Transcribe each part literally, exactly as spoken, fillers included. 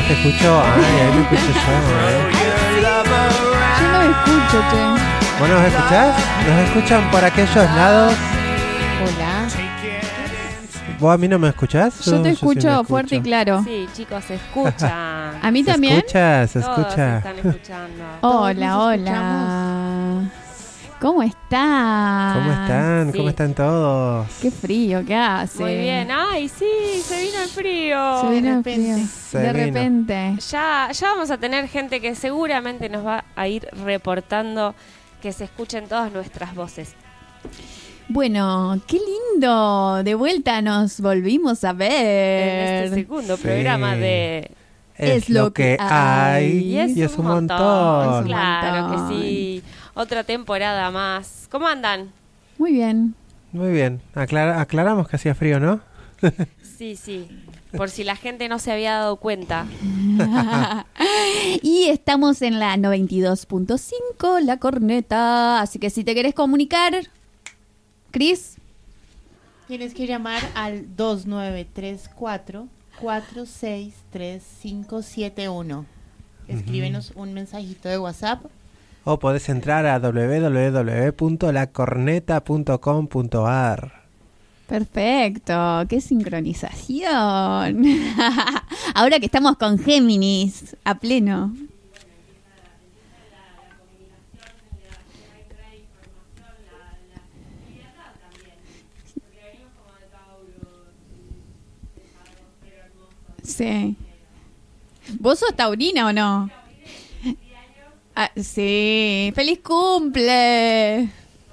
te escucho. Ay, ahí me escucho yo, ¿eh? Yo no me escucho, che. ¿Vos nos escuchás? ¿Nos escuchan por aquellos lados? Hola. ¿Vos a mí no me escuchás? Yo te sí escucho me escucho. fuerte y claro. Sí, chicos, se escucha. ¿A mí ¿Se también? escucha? ¿Se Todos escucha? están escuchando. Hola, Todos nos hola. ¿Cómo están? ¿Cómo están? Sí. ¿Cómo están todos? Qué frío que hace. Muy bien. Ay, sí, se vino el frío. Se vino De el repente. frío. Se de vino. repente. Ya, ya vamos a tener gente que seguramente nos va a ir reportando que se escuchen todas nuestras voces. Bueno, qué lindo. De vuelta nos volvimos a ver. En este segundo Sí. programa de... Es, lo que hay. Y es, un montón. Claro montón. que sí. Otra temporada más. ¿Cómo andan? Muy bien. Muy bien. Aclara- aclaramos que hacía frío, ¿no? Sí, sí. Por si la gente no se había dado cuenta. Y estamos en la noventa y dos punto cinco, La Corneta. Así que si te querés comunicar, Cris, Tienes que llamar al dos nueve tres cuatro, cuatro seis tres cinco siete uno. Escríbenos un mensajito de WhatsApp. O podés entrar a doble u doble u doble u punto la corneta punto com punto a r. perfecto. ¡Qué sincronización! Ahora que estamos con Géminis a pleno. Sí. ¿Vos sos taurina o no? Ah, sí. ¡Feliz cumple!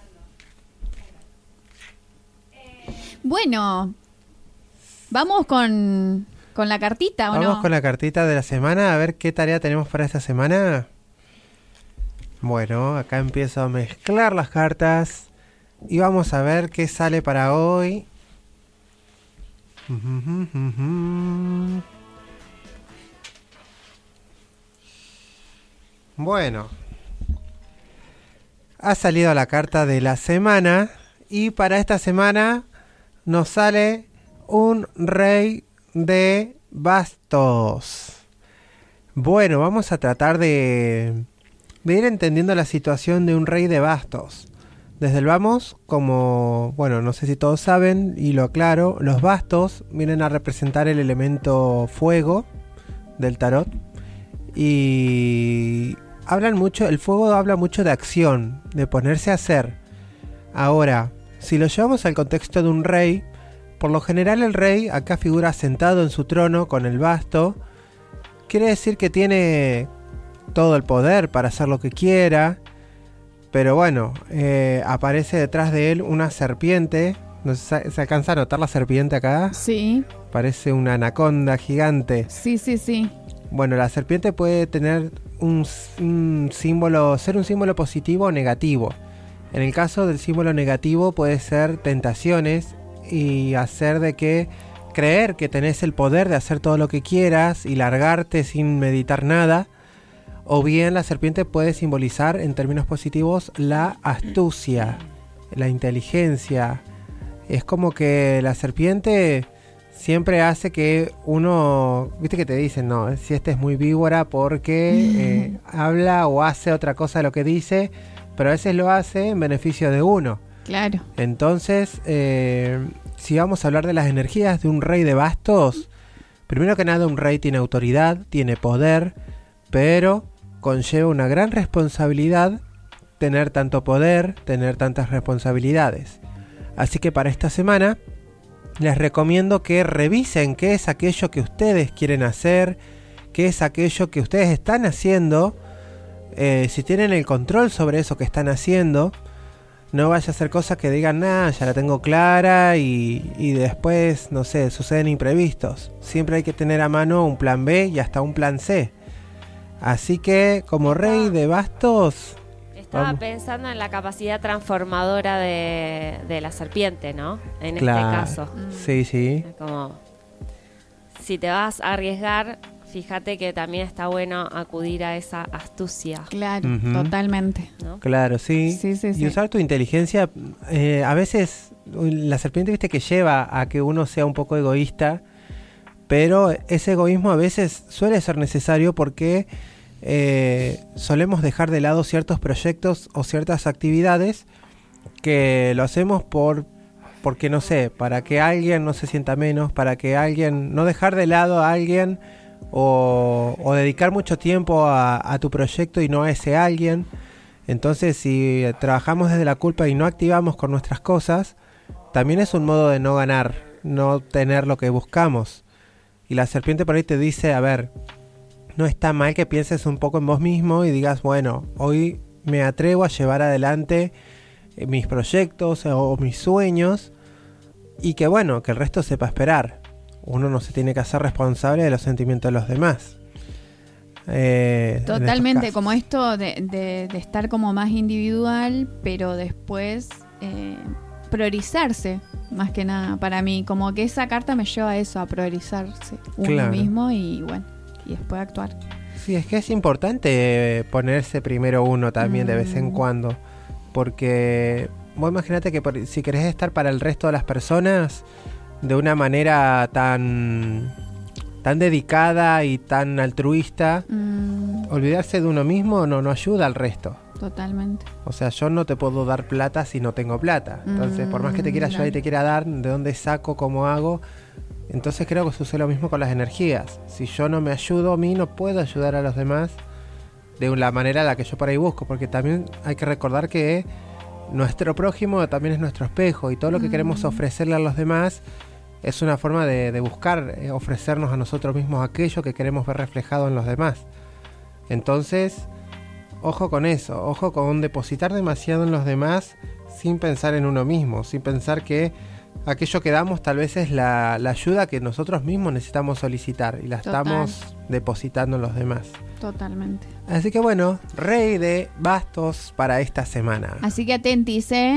Bueno, vamos con, con la cartita, ¿o no? Vamos con la cartita de la semana, a ver qué tarea tenemos para esta semana. Bueno, acá empiezo a mezclar las cartas y vamos a ver qué sale para hoy. Bueno, ha salido la carta de la semana y para esta semana nos sale un rey de bastos. Bueno, vamos a tratar de, de ir entendiendo la situación de un rey de bastos. Desde el vamos, como, bueno, no sé si todos saben, y lo aclaro, los bastos vienen a representar el elemento fuego del tarot. Y hablan mucho, el fuego habla mucho de acción, de ponerse a hacer. Ahora, si lo llevamos al contexto de un rey, por lo general el rey acá figura sentado en su trono con el basto. Quiere decir que tiene todo el poder para hacer lo que quiera. Pero bueno, eh, aparece detrás de él una serpiente. ¿No se, se alcanza a notar la serpiente acá? Sí, Parece una anaconda gigante. sí, sí, sí. Bueno, la serpiente puede tener un, un símbolo, ser un símbolo positivo o negativo. En el caso del símbolo negativo puede ser tentaciones y hacer de que creer que tenés el poder de hacer todo lo que quieras y largarte sin meditar nada. O bien la serpiente puede simbolizar en términos positivos la astucia, la inteligencia. Es como que la serpiente siempre hace que uno, viste que te dicen, no, si este es muy víbora porque eh, habla o hace otra cosa de lo que dice, pero a veces lo hace en beneficio de uno. Claro. Entonces, eh, si vamos a hablar de las energías de un rey de bastos, primero que nada un rey tiene autoridad, tiene poder, pero conlleva una gran responsabilidad tener tanto poder, tener tantas responsabilidades. Así que para esta semana les recomiendo que revisen qué es aquello que ustedes quieren hacer, qué es aquello que ustedes están haciendo, eh, si tienen el control sobre eso que están haciendo. No vaya a ser cosas que digan, nah, ya la tengo clara y, y después, no sé, suceden imprevistos. Siempre hay que tener a mano un plan B y hasta un plan C. Así que, como rey de bastos... Estaba Vamos. pensando en la capacidad transformadora de, de la serpiente, ¿no? En Claro. este caso. Sí, sí. Como, si te vas a arriesgar, fíjate que también está bueno acudir a esa astucia, Claro, Ujú. totalmente. ¿no? Claro, sí. Sí, sí, Y sí. usar tu inteligencia, eh, a veces la serpiente, viste, que lleva a que uno sea un poco egoísta, pero ese egoísmo a veces suele ser necesario porque eh, solemos dejar de lado ciertos proyectos o ciertas actividades que lo hacemos por porque no sé, para que alguien no se sienta menos, para que alguien, no dejar de lado a alguien o, o dedicar mucho tiempo a, a tu proyecto y no a ese alguien. Entonces, si trabajamos desde la culpa y no activamos con nuestras cosas, también es un modo de no ganar, no tener lo que buscamos. Y la serpiente por ahí te dice, a ver, no está mal que pienses un poco en vos mismo y digas, bueno, hoy me atrevo a llevar adelante mis proyectos o mis sueños, y que bueno, que el resto sepa esperar. Uno no se tiene que hacer responsable de los sentimientos de los demás. Eh, Totalmente, como esto de, de, de estar como más individual, pero después eh, priorizarse, más que nada, para mí. Como que esa carta me lleva a eso, a priorizarse uno Claro. mismo y bueno, y después actuar. Sí, es que es importante ponerse primero uno también Mm. de vez en cuando. Porque vos imaginate que por- si querés estar para el resto de las personas de una manera tan, tan dedicada y tan altruista, Mm, olvidarse de uno mismo no, no ayuda al resto. totalmente. O sea, yo no te puedo dar plata si no tengo plata. Entonces, por más que te quiera ayudar y te quiera dar, ¿de dónde saco? ¿Cómo hago? Entonces creo que sucede lo mismo con las energías. Si yo no me ayudo a mí, no puedo ayudar a los demás de la manera en la que yo por ahí busco. Porque también hay que recordar que nuestro prójimo también es nuestro espejo. Y todo lo que Mm. queremos ofrecerle a los demás es una forma de, de buscar eh, ofrecernos a nosotros mismos aquello que queremos ver reflejado en los demás. Entonces, ojo con eso, ojo con depositar demasiado en los demás sin pensar en uno mismo, sin pensar que aquello que damos tal vez es la, la ayuda que nosotros mismos necesitamos solicitar y la Total. estamos depositando en los demás. Totalmente. Así que bueno, rey de bastos para esta semana. Así que atentis, ¿eh?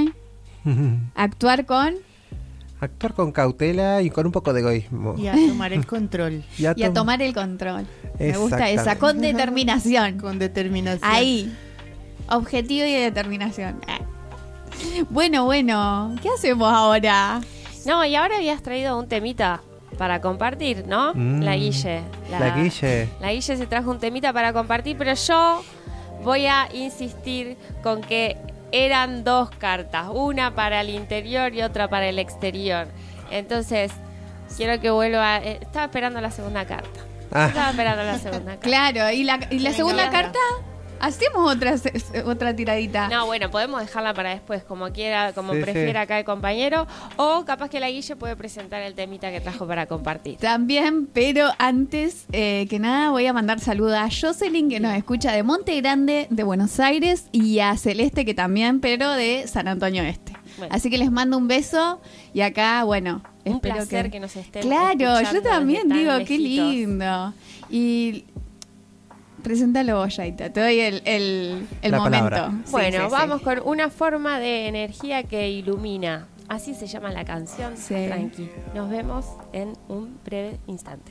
Actuar con Actuar con cautela y con un poco de egoísmo. Y a tomar el control Y a, y a tom- tomar el control. Me gusta esa, Exactamente. con determinación. con determinación. Ahí. Objetivo y determinación. Ah. Bueno, bueno. ¿Qué hacemos ahora? No, y ahora habías traído un temita para compartir, ¿no? Mm. La Guille. La Guille. La Guille se trajo un temita para compartir, pero yo voy a insistir con que eran dos cartas, una para el interior y otra para el exterior. Entonces, quiero que vuelva. eh, estaba esperando la segunda carta. Ah, Estaba esperando la segunda carta. Claro, y la, y la Venga, segunda venga. carta, hacemos otra, se- otra tiradita. No, bueno, podemos dejarla para después, como quiera, como Sí, prefiera sí. acá el compañero. O capaz que la Guille puede presentar el temita que trajo para compartir. También, pero antes eh, que nada voy a mandar saludos a Jocelyn, que nos escucha de Monte Grande, de Buenos Aires, y a Celeste, que también, pero de San Antonio Este. Bueno. Así que les mando un beso y acá, bueno, Un espero placer que... que nos estén Claro, yo escuchando también desde digo, tan qué lejitos. lindo. Y preséntalo vos, Yaita, te doy el, el, el La momento. palabra. Sí, Bueno, sí, sí. vamos con una forma de energía que ilumina. Así se llama la canción. Sí. Tranqui. Nos vemos en un breve instante.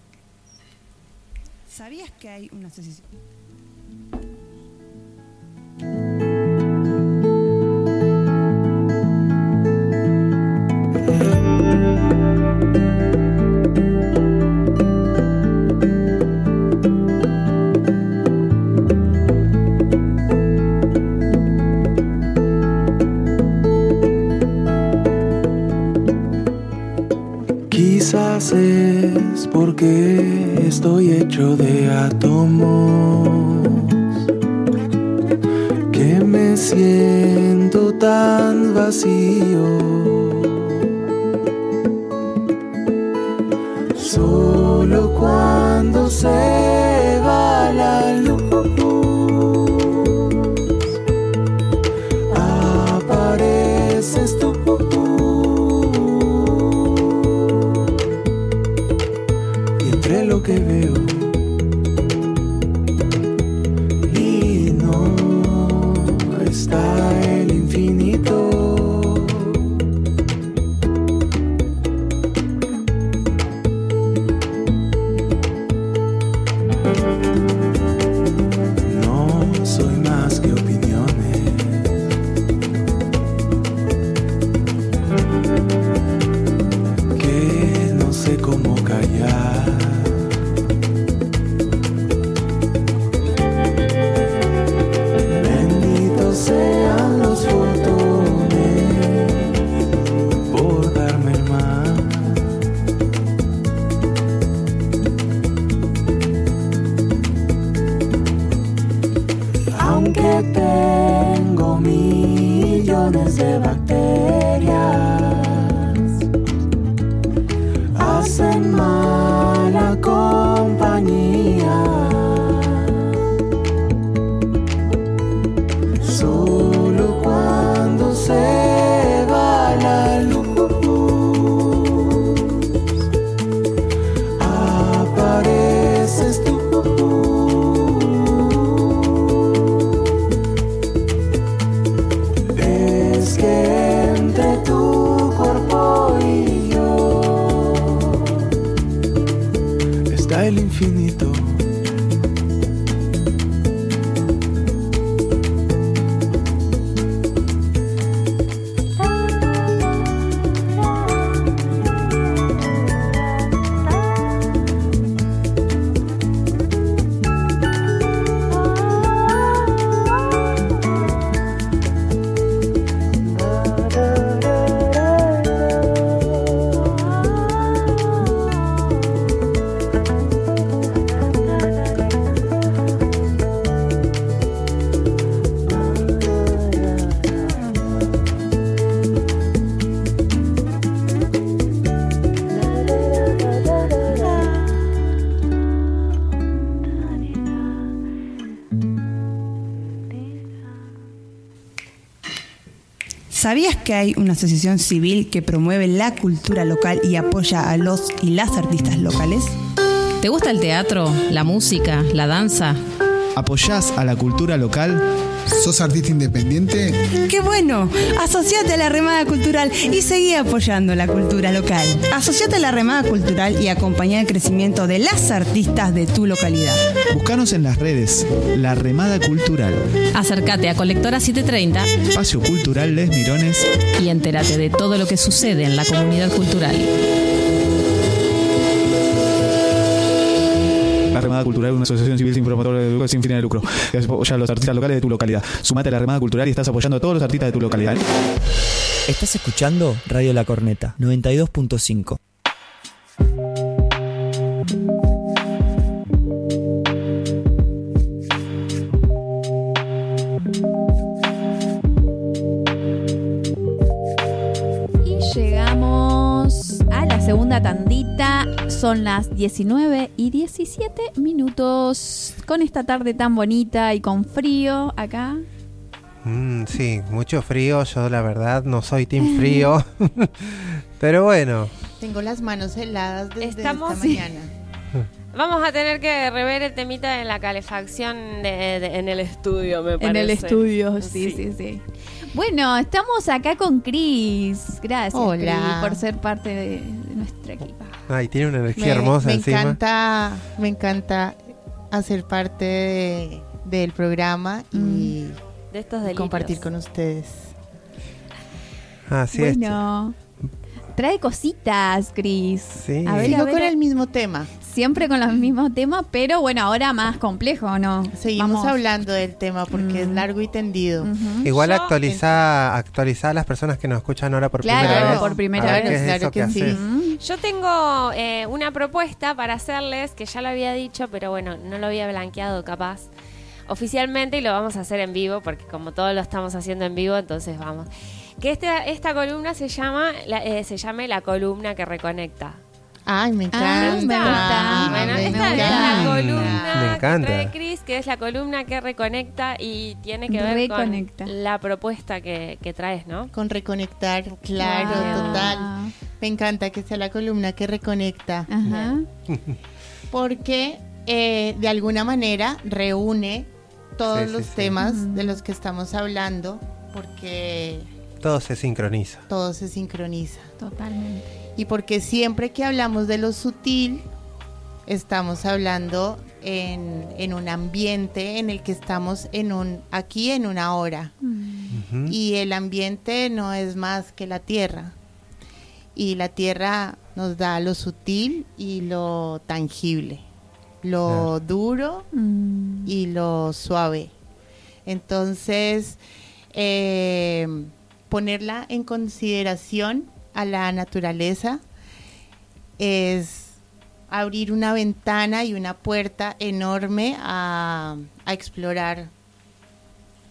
¿Sabías que hay una asociación? Quizás es porque estoy hecho de átomos que me siento tan vacío. Solo cuando se va la luz apareces tú. Y entre lo que veo y no está el infinito. tengo millones de bacterias. Hacen mala compañía. Solo cuando se va la luz apareces tú. Es que entre tu cuerpo y yo está el infinito. ¿Sabías que hay una asociación civil que promueve la cultura local y apoya a los y las artistas locales? ¿Te gusta el teatro, la música, la danza? ¿Apoyás a la cultura local? ¿Sos artista independiente? ¡Qué bueno! Asociate a la Remada Cultural y seguí apoyando la cultura local. Asociate a la Remada Cultural y acompañá el crecimiento de las artistas de tu localidad. Búscanos en las redes, La Remada Cultural. Acércate a Colectora setecientos treinta, Espacio Cultural Les Mirones, y entérate de todo lo que sucede en la comunidad cultural. La Remada Cultural es una asociación civil sin promotor de lucro, sin fines de lucro, que apoya a los artistas locales de tu localidad. Sumate a la Remada Cultural y estás apoyando a todos los artistas de tu localidad. Estás escuchando Radio La Corneta, noventa y dos punto cinco. Y llegamos a la segunda tandita. Son las diecinueve y diecisiete minutos. Con esta tarde tan bonita y con frío acá. Mm, sí, mucho frío. Yo la verdad no soy team frío. Pero bueno. Tengo las manos heladas desde Estamos- esta mañana. Vamos a tener que rever el temita de la calefacción de- de- en el estudio, me parece. En el estudio, sí, sí, sí. Bueno, estamos acá con Cris. Gracias, Hola. Cris, por ser parte de, de nuestro equipo. Ay, tiene una energía Me, hermosa me encima. encanta, me encanta hacer parte de- del programa y De estos y delirios. compartir con ustedes. Así es. Bueno, trae cositas, Cris. Sí. A ver, Sigo a ver, con el mismo tema. siempre con los mismos temas, pero bueno, ahora más complejo, ¿no? Seguimos Vamos. hablando del tema porque es Mm. largo y tendido. Ujú. Igual Yo- actualizá, actualizá a las personas que nos escuchan ahora por Claro, primera vez. por primera A ver vez. qué es Claro eso que que sí. haces. Mm. Yo tengo eh, una propuesta para hacerles, que ya lo había dicho, pero bueno, no lo había blanqueado capaz oficialmente y lo vamos a hacer en vivo, porque como todo lo estamos haciendo en vivo, entonces vamos. Que esta, esta columna se llama la, eh, se llame La Columna que Reconecta. Ay, me encanta. Ah, me gusta. Bueno, me esta es encanta. la columna Me encanta. que trae Cris, que es la columna que reconecta y tiene que ver Reconecta. con la propuesta que, que traes, ¿no? Con reconectar, claro, Wow. total. Me encanta que sea la columna que reconecta. Ajá. Porque eh, de alguna manera reúne todos Sí, sí, los sí. temas Ujú. de los que estamos hablando, porque Todo se sincroniza. todo se sincroniza. Totalmente. Y porque siempre que hablamos de lo sutil, estamos hablando en, en un ambiente en el que estamos en un aquí, en una hora. Ujú. Y el ambiente no es más que la tierra. Y la tierra nos da lo sutil y lo tangible, lo Claro. duro Mm. y lo suave. Entonces, eh, ponerla en consideración a la naturaleza es abrir una ventana y una puerta enorme a, a explorar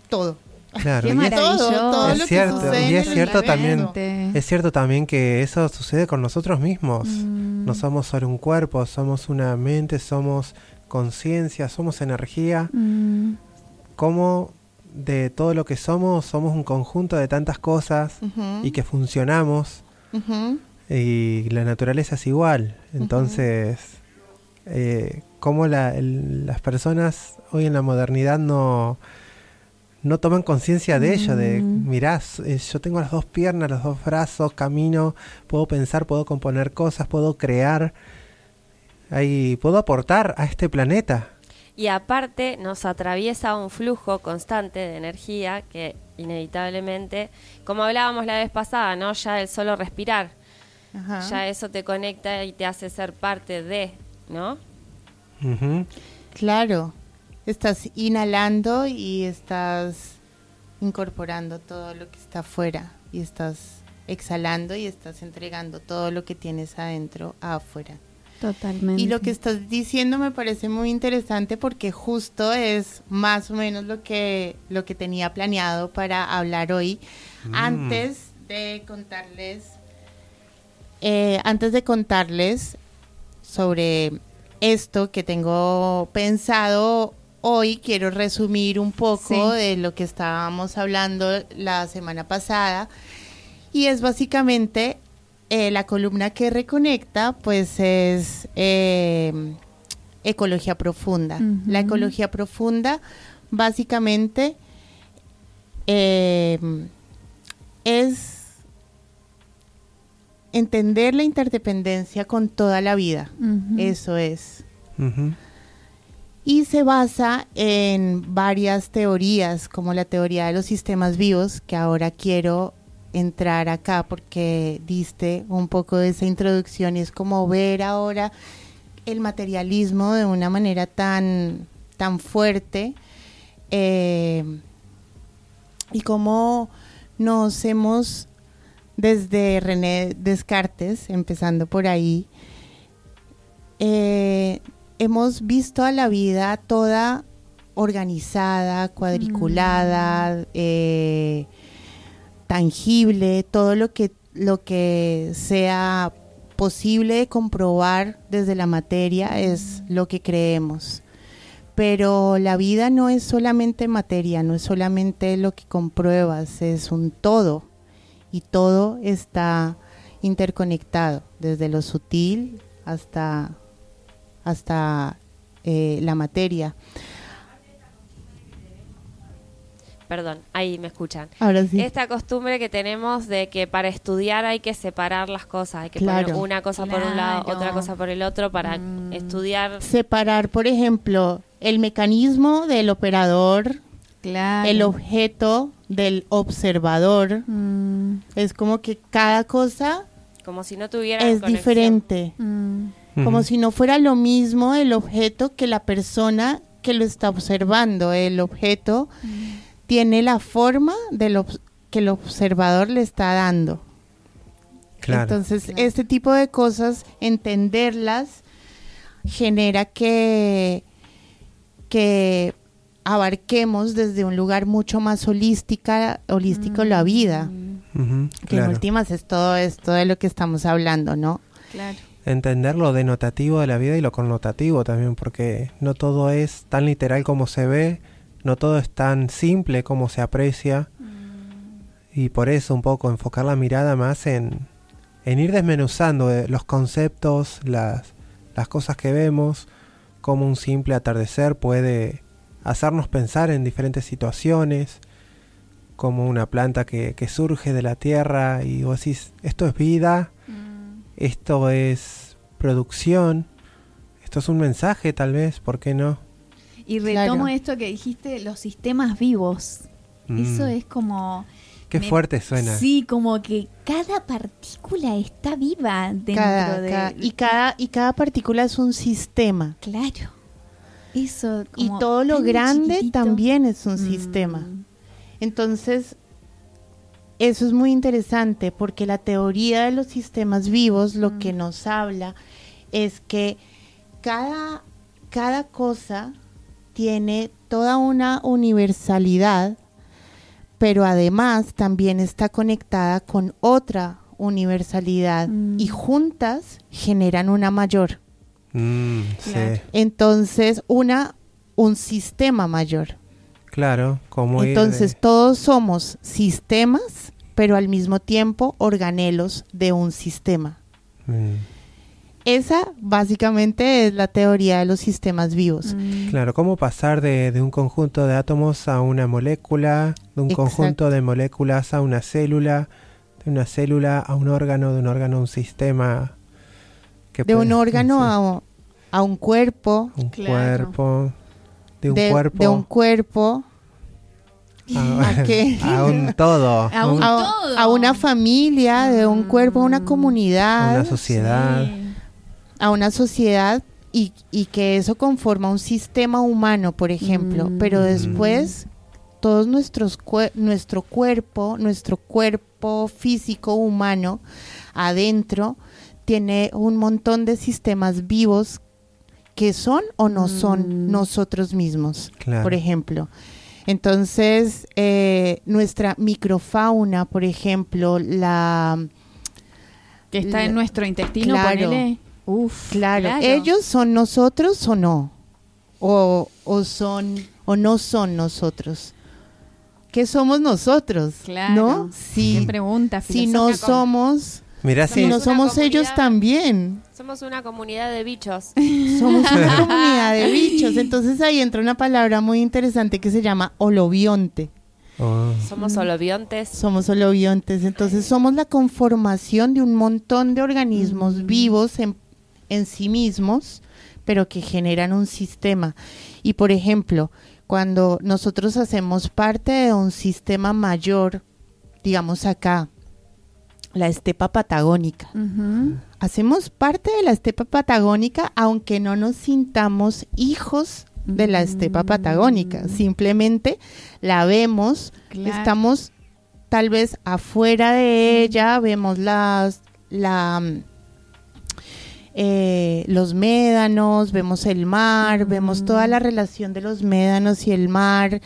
todo. Claro, Qué y es- maravilloso. Todo, todo es lo que cierto, sucede y en es el cierto universo. también, es cierto también que eso sucede con nosotros mismos. Mm. No somos solo un cuerpo, somos una mente, somos conciencia, somos energía. Mm. Como de todo lo que somos, somos un conjunto de tantas cosas Ujú, y que funcionamos. ujú. Y la naturaleza es igual. Entonces, eh, cómo la, el- las personas hoy en la modernidad no, no toman conciencia de ello, de Mm. mirá, s- eh, yo tengo las dos piernas, los dos brazos, camino, puedo pensar, puedo componer cosas, puedo crear, ahí, puedo aportar a este planeta. Y aparte nos atraviesa un flujo constante de energía que inevitablemente, como hablábamos la vez pasada, ¿no? Ya el solo respirar, Ajá. ya eso te conecta y te hace ser parte de, ¿no? Ujú. Claro, estás inhalando y estás incorporando todo lo que está afuera y estás exhalando y estás entregando todo lo que tienes adentro a afuera. Totalmente. Y lo que estás diciendo me parece muy interesante porque justo es más o menos lo que lo que tenía planeado para hablar hoy. Mm. Antes de contarles, eh, antes de contarles sobre esto que tengo pensado hoy, quiero resumir un poco Sí. de lo que estábamos hablando la semana pasada. Y es básicamente eh, la columna que reconecta, pues es eh, ecología profunda. Ujú. La ecología profunda básicamente eh, es entender la interdependencia con toda la vida. Ujú. Eso es. Ujú. Y se basa en varias teorías, como la teoría de los sistemas vivos, que ahora quiero entrar acá porque diste un poco de esa introducción y es como ver ahora el materialismo de una manera tan, tan fuerte eh, y cómo nos hemos, desde René Descartes, empezando por ahí, eh, hemos visto a la vida toda organizada, cuadriculada, Mm. eh, tangible, todo lo que, lo que sea posible de comprobar desde la materia es lo que creemos. Pero la vida no es solamente materia, no es solamente lo que compruebas, es un todo. Y todo está interconectado, desde lo sutil hasta, hasta eh, la materia. Perdón, ahí me escuchan. Ahora sí. Esta costumbre que tenemos de que para estudiar hay que separar las cosas, hay que Claro. poner una cosa por un lado, Claro. otra cosa por el otro para Mm. estudiar. Separar, por ejemplo, el mecanismo del operador, Claro. el objeto del observador. Mm. Es como que cada cosa Como si no tuviera es conexión. diferente. Mm. Como Ujú. si no fuera lo mismo el objeto que la persona que lo está observando. El objeto tiene la forma de lo que el observador le está dando. Claro. Entonces, Claro. este tipo de cosas, entenderlas, genera que, que abarquemos desde un lugar mucho más holística, holístico la vida. Ujú, Que en claro. últimas es todo esto de lo que estamos hablando, ¿no? Claro. Entender lo denotativo de la vida y lo connotativo también, porque no todo es tan literal como se ve, no todo es tan simple como se aprecia, y por eso un poco enfocar la mirada más en, en ir desmenuzando eh, los conceptos, las, las cosas que vemos, cómo un simple atardecer puede hacernos pensar en diferentes situaciones, como una planta que, que surge de la tierra y vos decís, esto es vida, esto es producción, esto es un mensaje tal vez, ¿por qué no? Y retomo Claro. esto que dijiste, los sistemas vivos. Mm. Eso es como... Qué me- fuerte suena. Sí, como que cada partícula está viva dentro Cada, de... cada- y, cada, y cada partícula es un sistema. Claro. Eso Y como todo lo tan grande chiquitito. también es un Mm. sistema. Entonces, eso es muy interesante porque la teoría de los sistemas vivos lo Mm. que nos habla es que cada, cada cosa tiene toda una universalidad pero además también está conectada con otra universalidad mm. y juntas generan una mayor. Mm, Claro. sí. Entonces, una, un sistema mayor. Claro, como ir Entonces, de- todos somos sistemas, pero al mismo tiempo organelos de un sistema. Mm, Esa básicamente es la teoría de los sistemas vivos. Mm. claro, cómo pasar de, de un conjunto de átomos a una molécula, de un Exacto. conjunto de moléculas a una célula, de una célula a un órgano, de un órgano a un sistema. que De un puede- órgano sí, a, a un cuerpo, un Claro. cuerpo, de un de, cuerpo de un cuerpo a, ¿a qué? a un todo, A un a, todo. a una familia, de un cuerpo a una a comunidad, una sociedad. Sí. a una sociedad y, y que eso conforma un sistema humano, por ejemplo, Mm. pero después todos nuestros cue- nuestro cuerpo, nuestro cuerpo físico humano adentro tiene un montón de sistemas vivos que son o no son Mm. nosotros mismos, Claro. por ejemplo. Entonces, eh, nuestra microfauna, por ejemplo, la Que está en nuestro intestino, Claro. ponele. Uf, Claro, ellos son nosotros o no, o, o son o no son nosotros. ¿Qué somos nosotros? Claro. ¿No? Qué Si, pregunta si no filosófica. somos, Mirá si si no una somos ellos comunidad. también. Somos una comunidad de bichos. Somos una comunidad de bichos. Entonces ahí entra una palabra muy interesante que se llama holobionte. Oh, Somos holobiontes. Somos holobiontes. Entonces somos la conformación de un montón de organismos vivos en, en sí mismos, pero que generan un sistema. Y por ejemplo, cuando nosotros hacemos parte de un sistema mayor, digamos acá, la estepa patagónica. Ujú. Hacemos parte de la estepa patagónica, aunque no nos sintamos hijos de la estepa patagónica. Simplemente la vemos, Claro. estamos tal vez afuera de ella, vemos las, la, mm, eh, los médanos, vemos el mar, vemos toda la relación de los médanos y el mar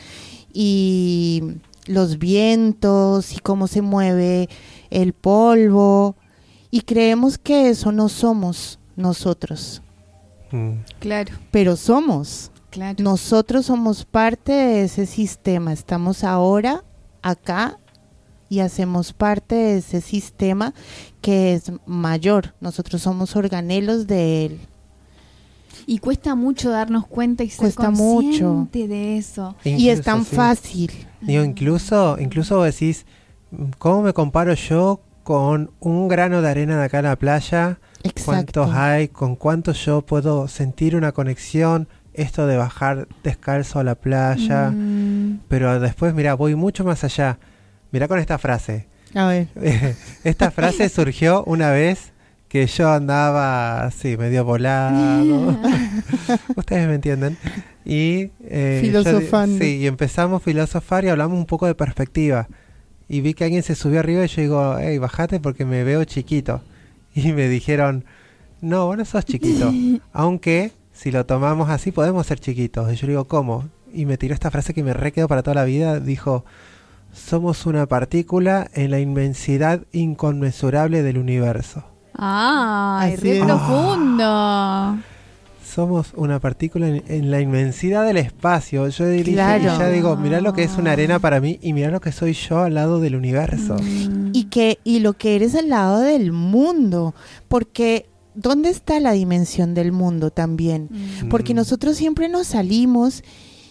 y los vientos y cómo se mueve el polvo, y creemos que eso no somos nosotros, mm, Claro, pero somos. claro. Nosotros somos parte de ese sistema, estamos ahora acá y hacemos parte de ese sistema que es mayor. Nosotros somos organelos de él. Y cuesta mucho darnos cuenta y ser Cuesta mucho. consciente de eso. Y es incluso, tan sí. fácil. Digo, incluso, incluso vos decís, ¿cómo me comparo yo con un grano de arena de acá en la playa? Exacto. ¿Cuántos hay? ¿Con cuántos yo puedo sentir una conexión? Esto de bajar descalzo a la playa. Mm, Pero después, mira, voy mucho más allá. Mira con esta frase. A ver. Esta frase surgió una vez que yo andaba así, medio volado. Ustedes me entienden. Y eh, yo di- Filosofando. sí, y empezamos a filosofar y hablamos un poco de perspectiva. Y vi que alguien se subió arriba y yo digo, hey, bajate porque me veo chiquito. Y me dijeron, no, vos no sos chiquito. Aunque si lo tomamos así podemos ser chiquitos. Y yo digo, ¿cómo? Y me tiró esta frase que me re quedó para toda la vida. Dijo, somos una partícula en la inmensidad inconmensurable del universo. Ay, Así re es. profundo. Somos una partícula en, en la inmensidad del espacio. Yo diría, Claro. y ya digo, mirá lo que es una arena para mí y mirá lo que soy yo al lado del universo. Mm. Y que y lo que eres al lado del mundo, porque ¿dónde está la dimensión del mundo también? Mm. Porque Mm. nosotros siempre nos salimos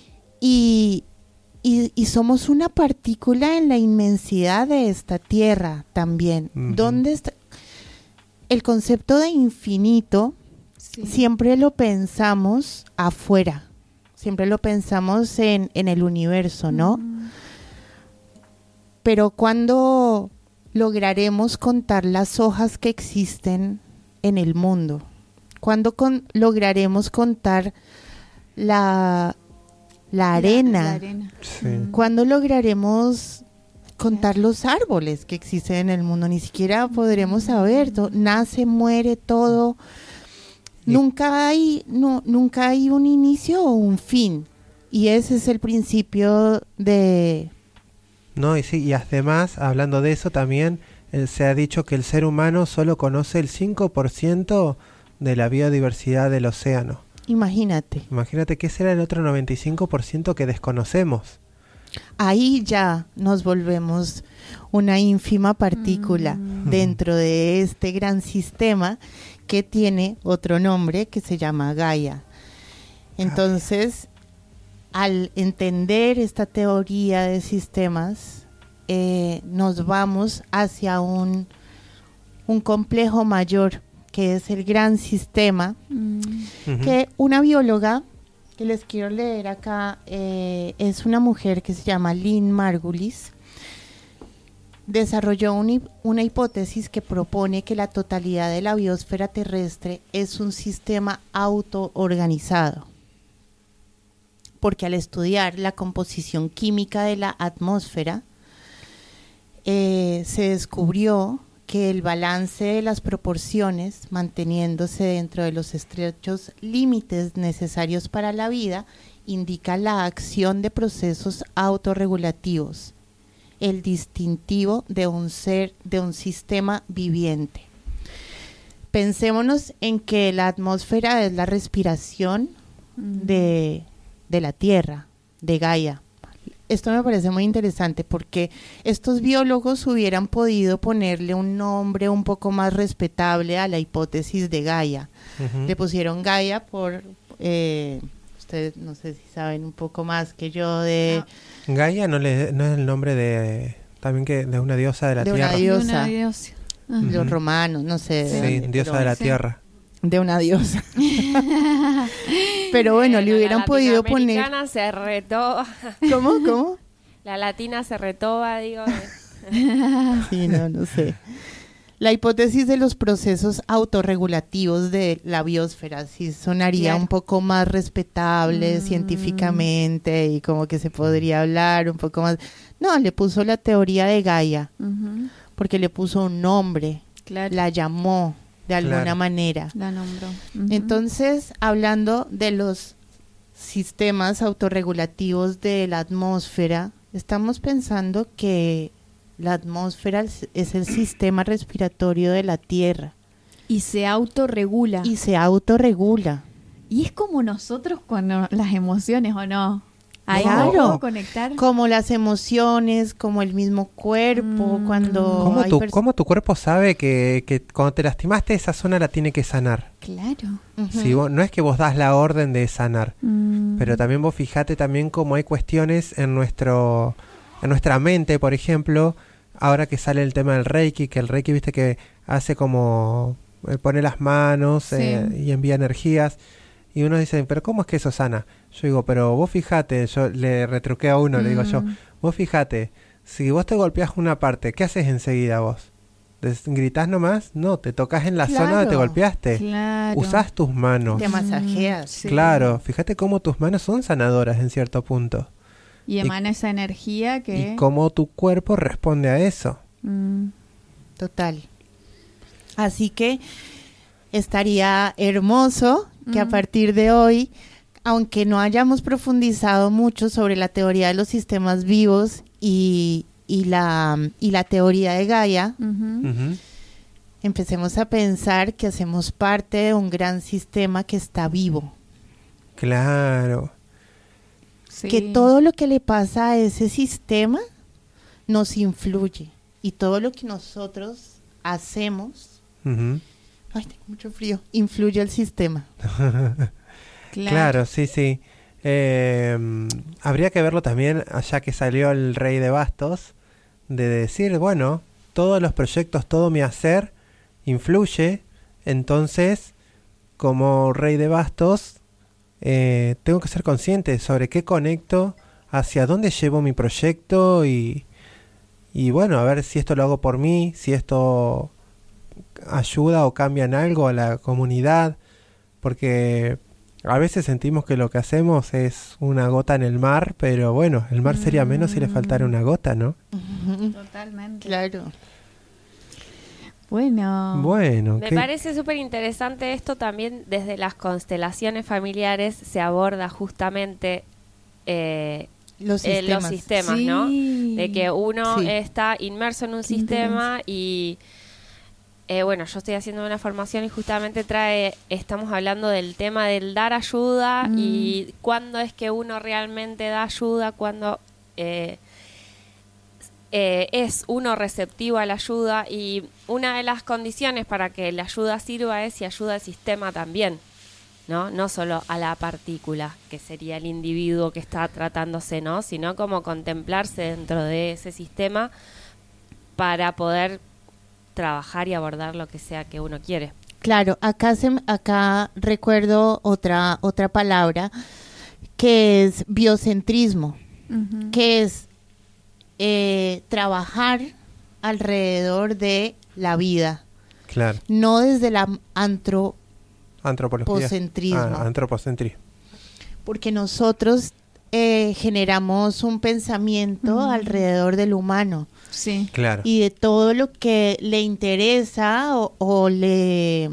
y, y, y somos una partícula en la inmensidad de esta tierra también. Ujú. ¿Dónde está? El concepto de infinito Sí. siempre lo pensamos afuera, siempre lo pensamos en, en el universo, ¿no? Mm. Pero ¿cuándo lograremos contar las hojas que existen en el mundo? ¿Cuándo con- lograremos contar la, la arena? La, la arena. Sí. Mm. ¿Cuándo lograremos contar los árboles que existen en el mundo? Ni siquiera podremos saber. To- nace, muere todo. Y- Nunca hay, no, nunca hay un inicio o un fin. Y ese es el principio de, No, y sí, y además, hablando de eso también, eh, se ha dicho que el ser humano solo conoce el cinco por ciento de la biodiversidad del océano. Imagínate. Imagínate qué será el otro noventa y cinco por ciento que desconocemos. Ahí ya nos volvemos una ínfima partícula Mm. dentro de este gran sistema que tiene otro nombre que se llama Gaia. Entonces, al entender esta teoría de sistemas, eh, nos vamos hacia un, un complejo mayor, que es el gran sistema, Mm. Ujú. que una bióloga que les quiero leer acá eh, es una mujer que se llama Lynn Margulis. Desarrolló un hip- una hipótesis que propone que la totalidad de la biosfera terrestre es un sistema autoorganizado, porque al estudiar la composición química de la atmósfera, eh, se descubrió que el balance de las proporciones, manteniéndose dentro de los estrechos límites necesarios para la vida, indica la acción de procesos autorregulativos, el distintivo de un ser, de un sistema viviente. Pensémonos en que la atmósfera es la respiración Mm. de, de la Tierra, de Gaia. Esto me parece muy interesante porque estos biólogos hubieran podido ponerle un nombre un poco más respetable a la hipótesis de Gaia. Ujú. Le pusieron Gaia por, eh, ustedes no sé si saben un poco más que yo de, Gaia no, le, no es el nombre de también que de una diosa de la De una tierra. diosa. Una diosa. Ajá. los Ujú. romanos, no sé. de Sí, dónde, diosa pero- de la sí. tierra. de una diosa. Pero bueno, le la hubieran podido poner... latinoamericana se retó. ¿Cómo? ¿Cómo? La latina se retoba, digo. Sí, no, no sé. La hipótesis de los procesos autorregulativos de la biosfera sí sonaría Claro. un poco más respetable Mm. científicamente y como que se podría hablar un poco más. No, le puso la teoría de Gaia Ujú. porque le puso un nombre, Claro. la llamó de alguna Claro. manera. La nombró. Ujú. Entonces, hablando de los sistemas autorregulativos de la atmósfera, estamos pensando que la atmósfera es- es el sistema respiratorio de la Tierra Y se autorregula. y se autorregula. Y es como nosotros cuando las emociones, ¿o no? Ahí Claro. puedo conectar. Como las emociones, como el mismo cuerpo, Mm. cuando ¿Cómo hay tu, pers- cómo tu cuerpo sabe que, que cuando te lastimaste esa zona la tiene que sanar? Claro. Ujú. Si vos- no es que vos das la orden de sanar, Mm. pero también vos fijate también cómo hay cuestiones en nuestro en nuestra mente, por ejemplo, ahora que sale el tema del Reiki, que el Reiki, viste que hace como eh, pone las manos Sí. eh, y envía energías, y uno dice, pero ¿cómo es que eso sana? Yo digo, pero vos fijate, yo le retruqué a uno, le digo yo, Mm. vos fijate, si vos te golpeás una parte, ¿qué haces enseguida vos? ¿Des- ¿Gritás nomás? No, te tocas en la zona donde te Claro. golpeaste. Claro. Usás tus manos. Te masajeas. Sí. Claro, fíjate cómo tus manos son sanadoras en cierto punto. Y emana esa energía que... Y cómo tu cuerpo responde a eso. Mm. Total. Así que estaría hermoso que a Mm. partir de hoy, aunque no hayamos profundizado mucho sobre la teoría de los sistemas vivos y, y, la, y la teoría de Gaia, Ujú. Ujú. empecemos a pensar que hacemos parte de un gran sistema que está vivo. Claro. Sí. Que todo lo que le pasa a ese sistema nos influye. Y todo lo que nosotros hacemos, Ujú. ay, tengo mucho frío, influye al sistema. Claro, sí, sí. Eh, habría que verlo también, allá que salió el Rey de Bastos, de decir, bueno, todos los proyectos, todo mi hacer influye, entonces, como Rey de Bastos, eh, tengo que ser consciente sobre qué conecto, hacia dónde llevo mi proyecto y, y bueno, a ver si esto lo hago por mí, si esto ayuda o cambia en algo a la comunidad, porque a veces sentimos que lo que hacemos es una gota en el mar, pero bueno, el mar sería menos si le faltara una gota, ¿no? Totalmente. Claro. Bueno. Bueno, Me qué- parece súper interesante esto también desde las constelaciones familiares se aborda justamente eh, Los eh, los sistemas. sistemas, Sí. ¿no? Sí. De que uno Sí. está inmerso en un Qué sistema y... Eh, bueno, yo estoy haciendo una formación y justamente trae, estamos hablando del tema del dar ayuda Mm. y cuándo es que uno realmente da ayuda, cuándo eh, eh, es uno receptivo a la ayuda, y una de las condiciones para que la ayuda sirva es si ayuda al sistema también, ¿no? No solo a la partícula, que sería el individuo que está tratándose, ¿no? Sino como contemplarse dentro de ese sistema para poder trabajar y abordar lo que sea que uno quiere. Claro, acá se, acá recuerdo otra otra palabra que es biocentrismo, Ujú. que es eh, trabajar alrededor de la vida, Claro. no desde la antro, Antropología. Antropocentrismo. Ah, antropocentrismo. porque nosotros eh, generamos un pensamiento Ujú. alrededor del humano Sí. Claro. y de todo lo que le interesa o, o le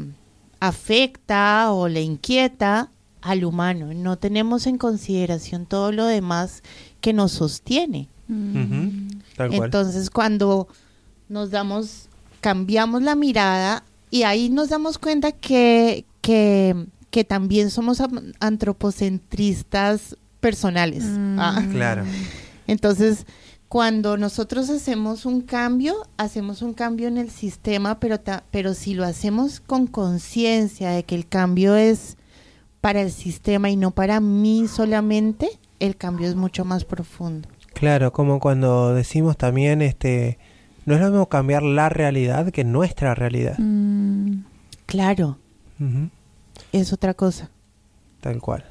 afecta o le inquieta al humano. No tenemos en consideración todo lo demás que nos sostiene. Ujú. Tal cual. Entonces, cuando nos damos, cambiamos la mirada y ahí nos damos cuenta que, que, que también somos am- antropocentristas personales. Mm. Ah. Claro. Entonces, cuando nosotros hacemos un cambio, hacemos un cambio en el sistema, pero, ta- pero si lo hacemos con conciencia de que el cambio es para el sistema y no para mí solamente, el cambio es mucho más profundo. Claro, como cuando decimos también, este, no es lo mismo cambiar la realidad que nuestra realidad. Mm. Claro, Ujú. es otra cosa. Tal cual.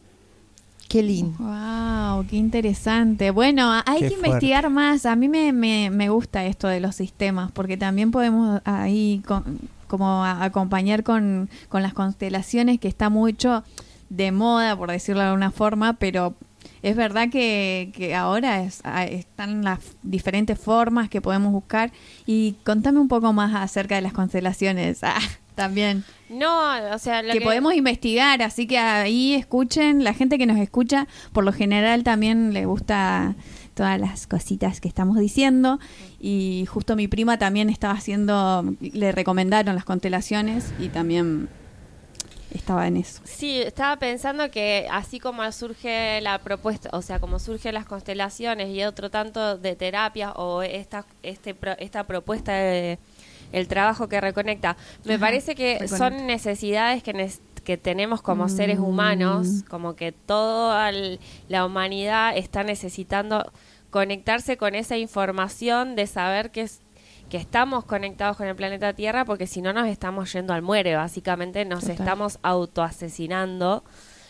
Qué lindo. Wow, qué interesante. Bueno, a- hay Qué que investigar más. A mí me, me, me gusta esto de los sistemas, porque también podemos ahí con- como a- acompañar con, con las constelaciones, que está mucho de moda, por decirlo de alguna forma, pero es verdad que, que ahora es, a- están las diferentes formas que podemos buscar. Y contame un poco más acerca de las constelaciones. Ah, también. No, o sea, lo que, que, podemos investigar, así que ahí escuchen, la gente que nos escucha, por lo general también le gusta todas las cositas que estamos diciendo, y justo mi prima también estaba haciendo, le recomendaron las constelaciones y también estaba en eso. Sí, estaba pensando que así como surge la propuesta, o sea, como surgen las constelaciones y otro tanto de terapias o esta este pro- esta propuesta de el trabajo que reconecta, me Ajá, parece que reconecta. son necesidades que nes- que tenemos como seres Mm. humanos, como que toda el- la humanidad está necesitando conectarse con esa información de saber que es que estamos conectados con el planeta Tierra, porque si no nos estamos yendo al muere, básicamente nos Total. estamos autoasesinando,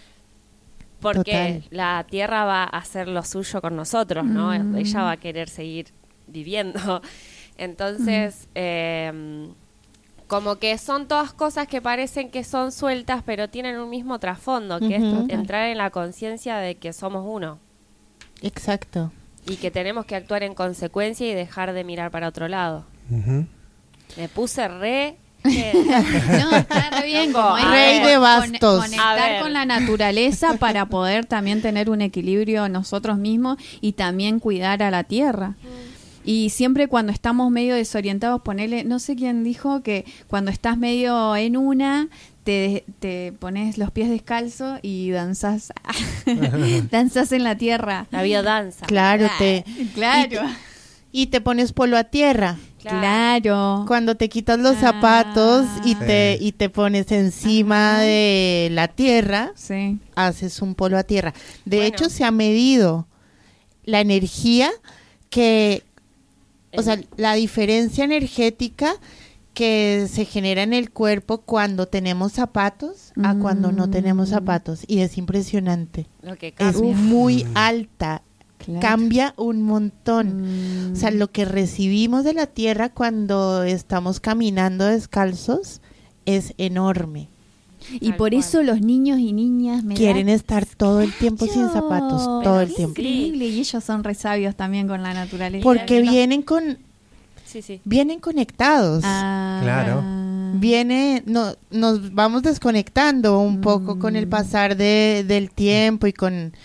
porque Total. la Tierra va a hacer lo suyo con nosotros, ¿no? Mm. Ella va a querer seguir viviendo. Entonces, eh, como que son todas cosas que parecen que son sueltas, pero tienen un mismo trasfondo, que Ujú. es entrar en la conciencia de que somos uno Exacto. y que tenemos que actuar en consecuencia y dejar de mirar para otro lado. Ujú. Me puse re... eh, No, está re bien, como es Rey con- de con- bastos. A conectar ver. con la naturaleza para poder también tener un equilibrio nosotros mismos y también cuidar a la tierra. Y siempre cuando estamos medio desorientados, ponele, no sé quién dijo que cuando estás medio en una, te, te pones los pies descalzos y danzas, danzas en la tierra. la biodanza. Claro, te, Claro, y te pones polo a tierra. claro. Cuando te quitas los Ah. zapatos y te Sí. y te pones encima Ajá. de la tierra, Sí. haces un polo a tierra. De Bueno. hecho, se ha medido la energía que, o sea, la diferencia energética que se genera en el cuerpo cuando tenemos zapatos a cuando no tenemos Mm. zapatos. Y es impresionante. Lo que Es cambia. muy Mm. alta. Claro. Cambia un montón. Mm. O sea, lo que recibimos de la tierra cuando estamos caminando descalzos es enorme. Y Tal por cual. eso los niños y niñas me Quieren da- estar todo el tiempo sin Claro, zapatos, pero todo el sí, tiempo. Increíble, y ellos son re sabios también con la naturaleza. Porque Mira. vienen con Sí, sí. vienen conectados. Ah. Claro. Viene, no, nos vamos desconectando un Mm. poco con el pasar de, del tiempo y con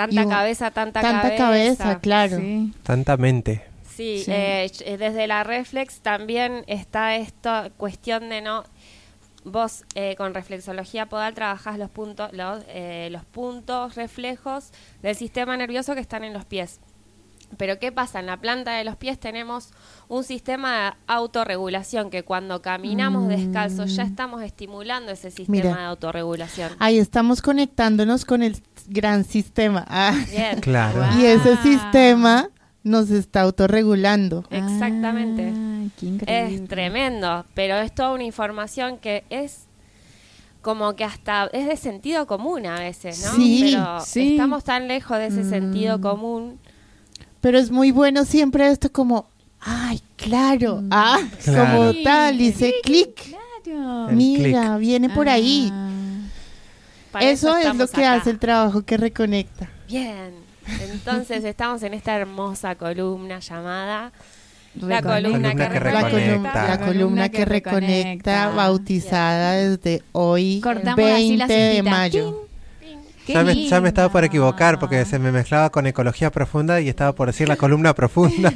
Tanta Y un- cabeza, tanta, Tanta cabeza, claro. Sí. Tanta mente. Sí, Sí. eh, desde la Reflex también está esta cuestión de no... Vos eh, con reflexología podal trabajás los puntos, los, eh, los puntos reflejos del sistema nervioso que están en los pies. Pero ¿qué pasa? En la planta de los pies tenemos un sistema de autorregulación que cuando caminamos Mm. descalzos ya estamos estimulando ese sistema Mira. de autorregulación. Ahí estamos conectándonos con el gran sistema. Ah, Bien. Claro. Wow. Y ese Ah. sistema nos está autorregulando. Exactamente. Ah, qué increíble. Es tremendo, pero es toda una información que es como que hasta es de sentido común a veces, ¿no? Sí, pero sí. estamos tan lejos de ese Mm. sentido común. Pero es muy bueno siempre esto como, ay, claro, ah, Claro. como Sí, tal, hice clic. Claro. El Mira, viene por ahí. Ah. Para Eso es lo estamos que acá. hace el trabajo que reconecta. Bien. Entonces estamos en esta hermosa columna llamada La columna, Columna que, que reconecta. reconecta. La columna que reconecta, bautizada desde hoy, Cortamos así la veinte de cintita. mayo. Qué Ya me, ya me estaba por lindo. equivocar porque se me mezclaba con ecología profunda y estaba por decir la columna profunda.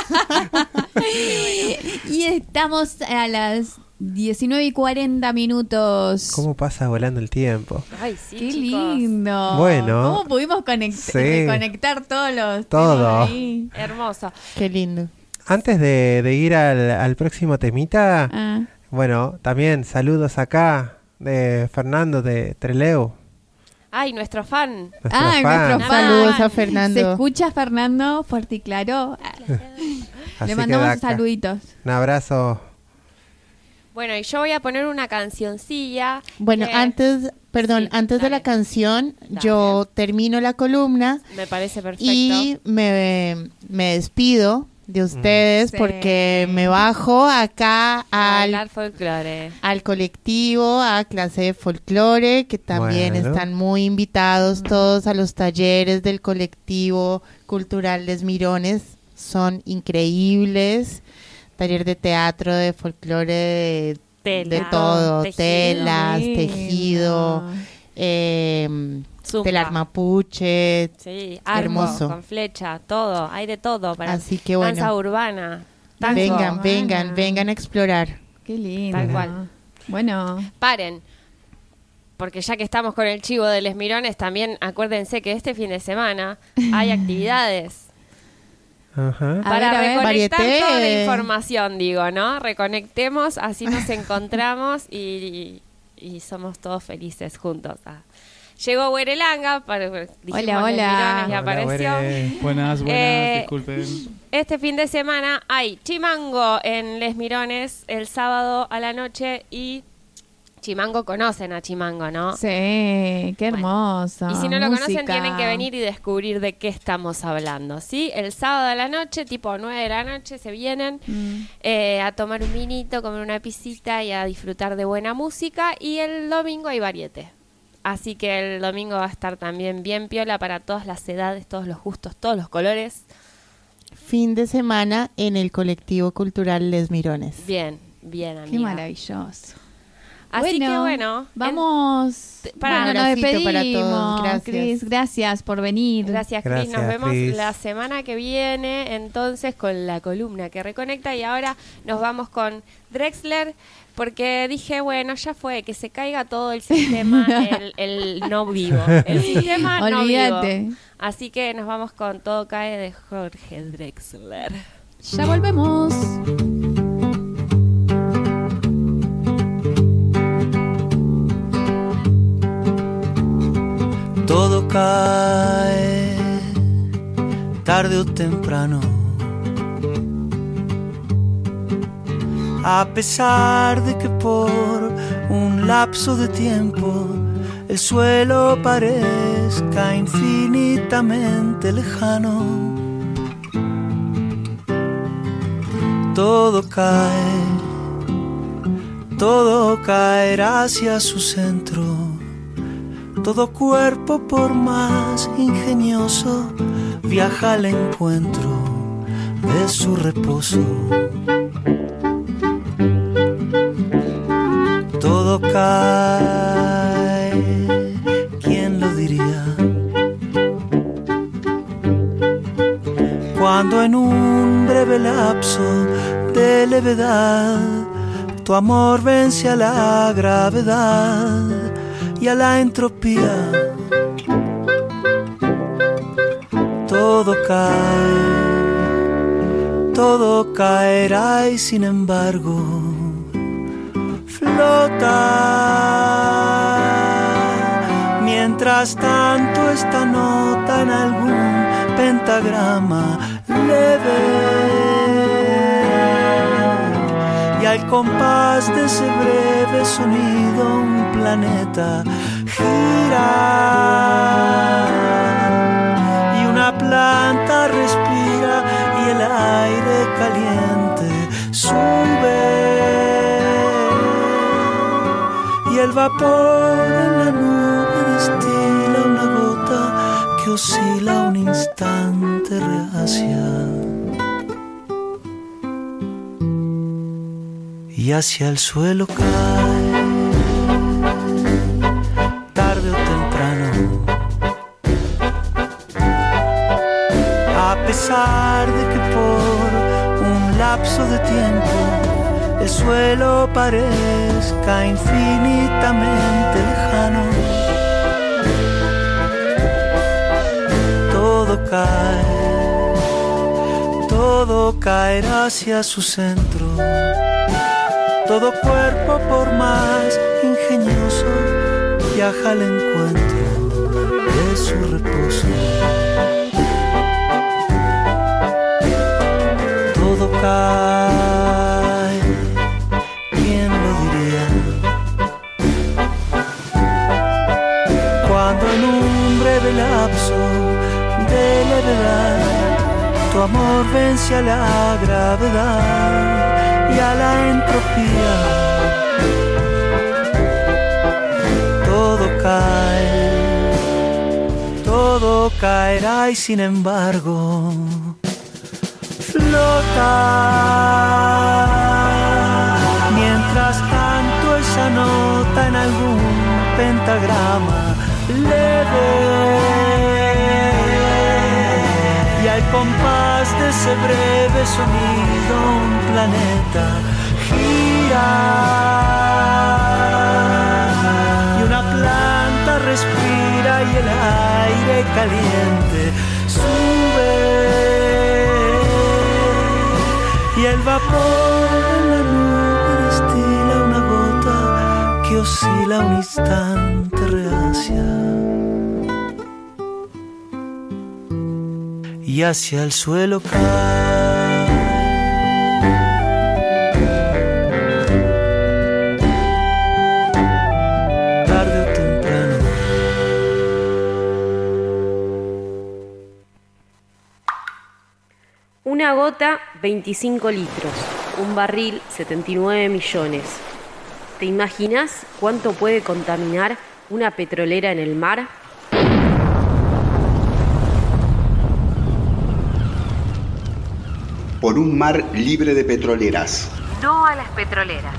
Y estamos a las diecinueve y cuarenta minutos. ¿Cómo pasa volando el tiempo? Ay, sí, Qué chicos. lindo. Bueno. ¿Cómo pudimos conect- Sí. conectar todos los Todo. temas ahí? Hermoso. Qué lindo. Antes de, de ir al, al próximo temita, Ah. bueno, también saludos acá de Fernando de Trelew. Ay, nuestro fan. Nuestro Ay, fan. nuestro fan. Saludos a ¿Se Fernando. escucha Fernando fuerte y claro? Así Le que mandamos Daca, saluditos. un abrazo. Bueno, y yo voy a poner una cancioncilla. Bueno, que antes, perdón, Sí, antes de dale. la canción, yo termino la columna me parece perfecto. y me, me despido de ustedes Sí. porque me bajo acá A al, bailar folclore. al colectivo, a clase de folclore, que también Bueno. están muy invitados todos a los talleres del colectivo cultural Les Mirones. Son increíbles. Taller de teatro, de folclore, de, Tela, de todo, tejido. telas, Lindo. tejido, eh, Zumba. telar mapuche. Sí, arco, Hermoso. con flecha, todo. Hay de todo. Para Así que bueno, danza urbana. tango. vengan, Urbana. vengan, vengan a explorar. Qué lindo. Tal cual. Bueno, Paren. Porque ya que estamos con el chivo de Les Mirones, también acuérdense que este fin de semana hay actividades. Ajá. A Para ver, a ver. reconectar Varieté. toda la información, digo, ¿no? Reconectemos, así nos encontramos y, y somos todos felices juntos. Ah. Llegó Huerelanga, para, dijimos Hola, Les hola. Mirones y Hola, apareció. Güere. Buenas, buenas, Eh, disculpen. Este fin de semana hay Chimango en Les Mirones el sábado a la noche y Chimango conocen a Chimango, ¿no? sí, qué hermoso. Y si no lo conocen, Música. tienen que venir y descubrir de qué estamos hablando, ¿sí? El sábado a la noche, tipo nueve de la noche, se vienen Mm. eh, a tomar un vinito, comer una pisita y a disfrutar de buena música. Y el domingo hay variete. Así que el domingo va a estar también bien piola para todas las edades, todos los gustos, todos los colores. Fin de semana en el colectivo cultural Les Mirones. Bien, bien, amiga. Qué maravilloso. Así que bueno, vamos. en- para- bueno, un nos abracito para despedimos. todos. Gracias. Cris, gracias por venir. Gracias, Cris. Nos Gracias, vemos Cris. la semana que viene, entonces, con la columna que reconecta. Y ahora nos vamos con Drexler, porque dije, bueno, ya fue, que se caiga todo el sistema, el, el no vivo. El sistema no Olvídate. vivo. Así que nos vamos con Todo cae de Jorge Drexler. Ya volvemos. Todo cae tarde o temprano. A pesar de que por un lapso de tiempo el suelo parezca infinitamente lejano, todo cae, todo caerá hacia su centro. Todo cuerpo, por más ingenioso, viaja al encuentro de su reposo. Todo cae, ¿quién lo diría? Cuando en un breve lapso de levedad tu amor vence a la gravedad y a la entropía, todo cae, todo caerá y sin embargo flota. Mientras tanto esta nota en algún pentagrama leve, y al compás de ese breve sonido un planeta gira y una planta respira y el aire caliente sube y el vapor en la nube destila una gota que oscila un instante reacia y hacia el suelo cae, tarde o temprano. A pesar de que por un lapso de tiempo el suelo parezca infinitamente lejano, todo cae, todo caerá hacia su centro. Todo cuerpo, por más ingenioso, viaja al encuentro de su reposo. Todo cae, ¿quién lo diría? Cuando en un breve lapso de levedad tu amor vence a la gravedad y a la entropía, todo cae, todo caerá y sin embargo flota. Mientras tanto esa nota en algún pentagrama leve y al compás de ese breve sonido un planeta gira y una planta respira y el aire caliente sube y el vapor en la nube destila una gota que oscila un instante reacia y hacia el suelo cae. Tarde o temprano. Una gota, veinticinco litros. Un barril, setenta y nueve millones. ¿Te imaginas cuánto puede contaminar una petrolera en el mar? Por un mar libre de petroleras. No a las petroleras.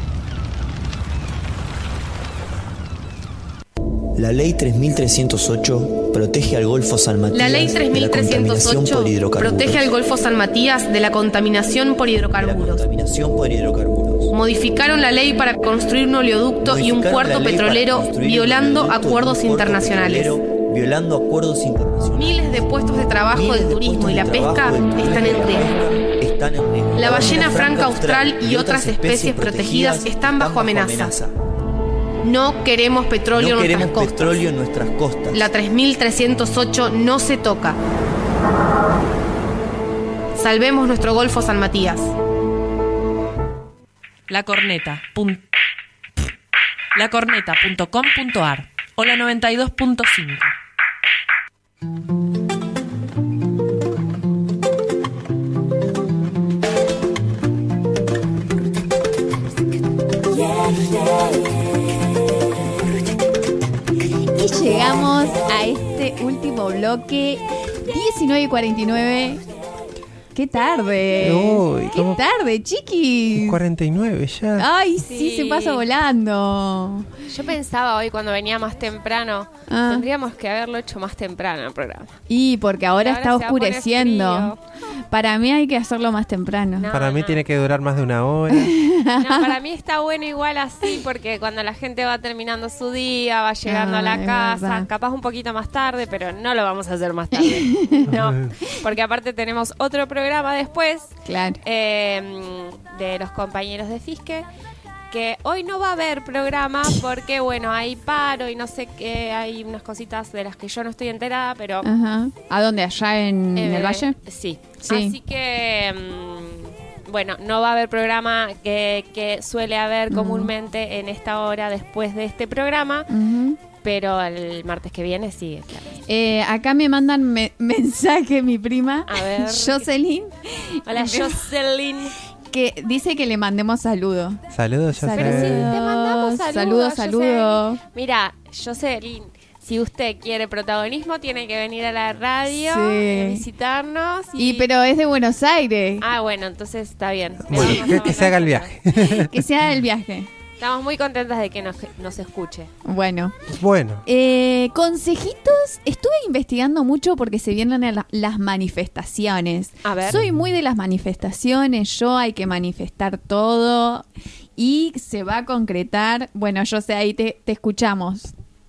La ley tres mil trescientos ocho protege al Golfo San Matías. La ley tres mil trescientos ocho protege al Golfo San Matías de la contaminación por hidrocarburos. Contaminación por hidrocarburos. Modificaron la ley para construir un oleoducto y un puerto petrolero violando acuerdos internacionales. Violando acuerdos internacionales. Miles de puestos de trabajo del turismo y la pesca están en riesgo. Están en riesgo. La ballena franca austral y otras especies protegidas están bajo amenaza. No queremos petróleo, no en, queremos nuestras petróleo en nuestras costas. La tres mil trescientos ocho no se toca. Salvemos nuestro Golfo San Matías. La Corneta. Pun... La Corneta punto com punto a r o la noventa y dos punto cinco. Y llegamos a este último bloque, diecinueve y cuarenta y nueve. ¡Qué tarde! Uy, ¡Qué ¿cómo? tarde, chiquis! cuarenta y nueve ya. ¡Ay, sí, Sí. se pasa volando! Yo pensaba hoy cuando venía más temprano, Ah. tendríamos que haberlo hecho más temprano el programa. Y porque ahora, Ahora está se va a poner oscureciendo. frío. Para mí hay que hacerlo más temprano. No, Para mí no. tiene que durar más de una hora. No, para mí está bueno igual así, porque cuando la gente va terminando su día, va llegando Ah, a la es casa, verdad. capaz un poquito más tarde, pero no lo vamos a hacer más tarde. No, porque aparte tenemos otro programa después, Claro. eh, de los compañeros de Fisque, que hoy no va a haber programa porque, bueno, hay paro y no sé qué, hay unas cositas de las que yo no estoy enterada, pero... Ajá. ¿A dónde? ¿Allá en eh, el valle? Sí. Sí. Así que, mm, bueno, no va a haber programa que, que suele haber Mm. comúnmente en esta hora después de este programa, Ujú. pero el martes que viene sigue, claro. Eh, acá me mandan me- mensaje mi prima, A ver. Jocelyn. Hola, Jocelyn. Que dice que le mandemos saludos. Saludos, Saludos. Pero sí, Jocelyn. te mandamos saludos. Saludos, saludos. Jocelyn. Mira, Jocelyn, si usted quiere protagonismo, tiene que venir a la radio, Sí. eh, visitarnos. Y pero es de Buenos Aires. Ah, bueno, entonces está bien. Le Bueno, vamos a que, que mandar se haga el saludos. viaje. Que sea el viaje. Estamos muy contentas de que nos, nos escuche. Bueno. Bueno, Eh, consejitos, estuve investigando mucho porque se vienen a la- las manifestaciones. A ver. Soy muy de las manifestaciones, yo hay que manifestar todo y se va a concretar. Bueno, yo sé, ahí te, te escuchamos.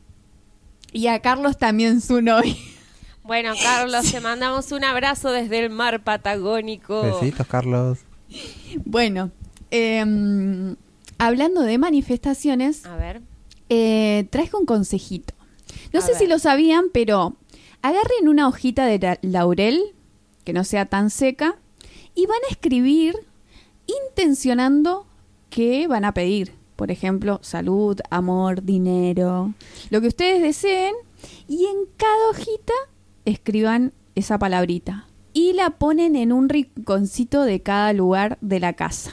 Y a Carlos también su novio. Bueno, Carlos, te mandamos un abrazo desde el mar Patagónico. besitos, Carlos. Bueno, eh, hablando de manifestaciones, A ver. eh, traje un consejito. No A sé ver. si lo sabían, pero agarren una hojita de la- laurel, que no sea tan seca, y van a escribir intencionando qué van a pedir. Por ejemplo, salud, amor, dinero, lo que ustedes deseen, y en cada hojita escriban esa palabrita y la ponen en un rinconcito de cada lugar de la casa.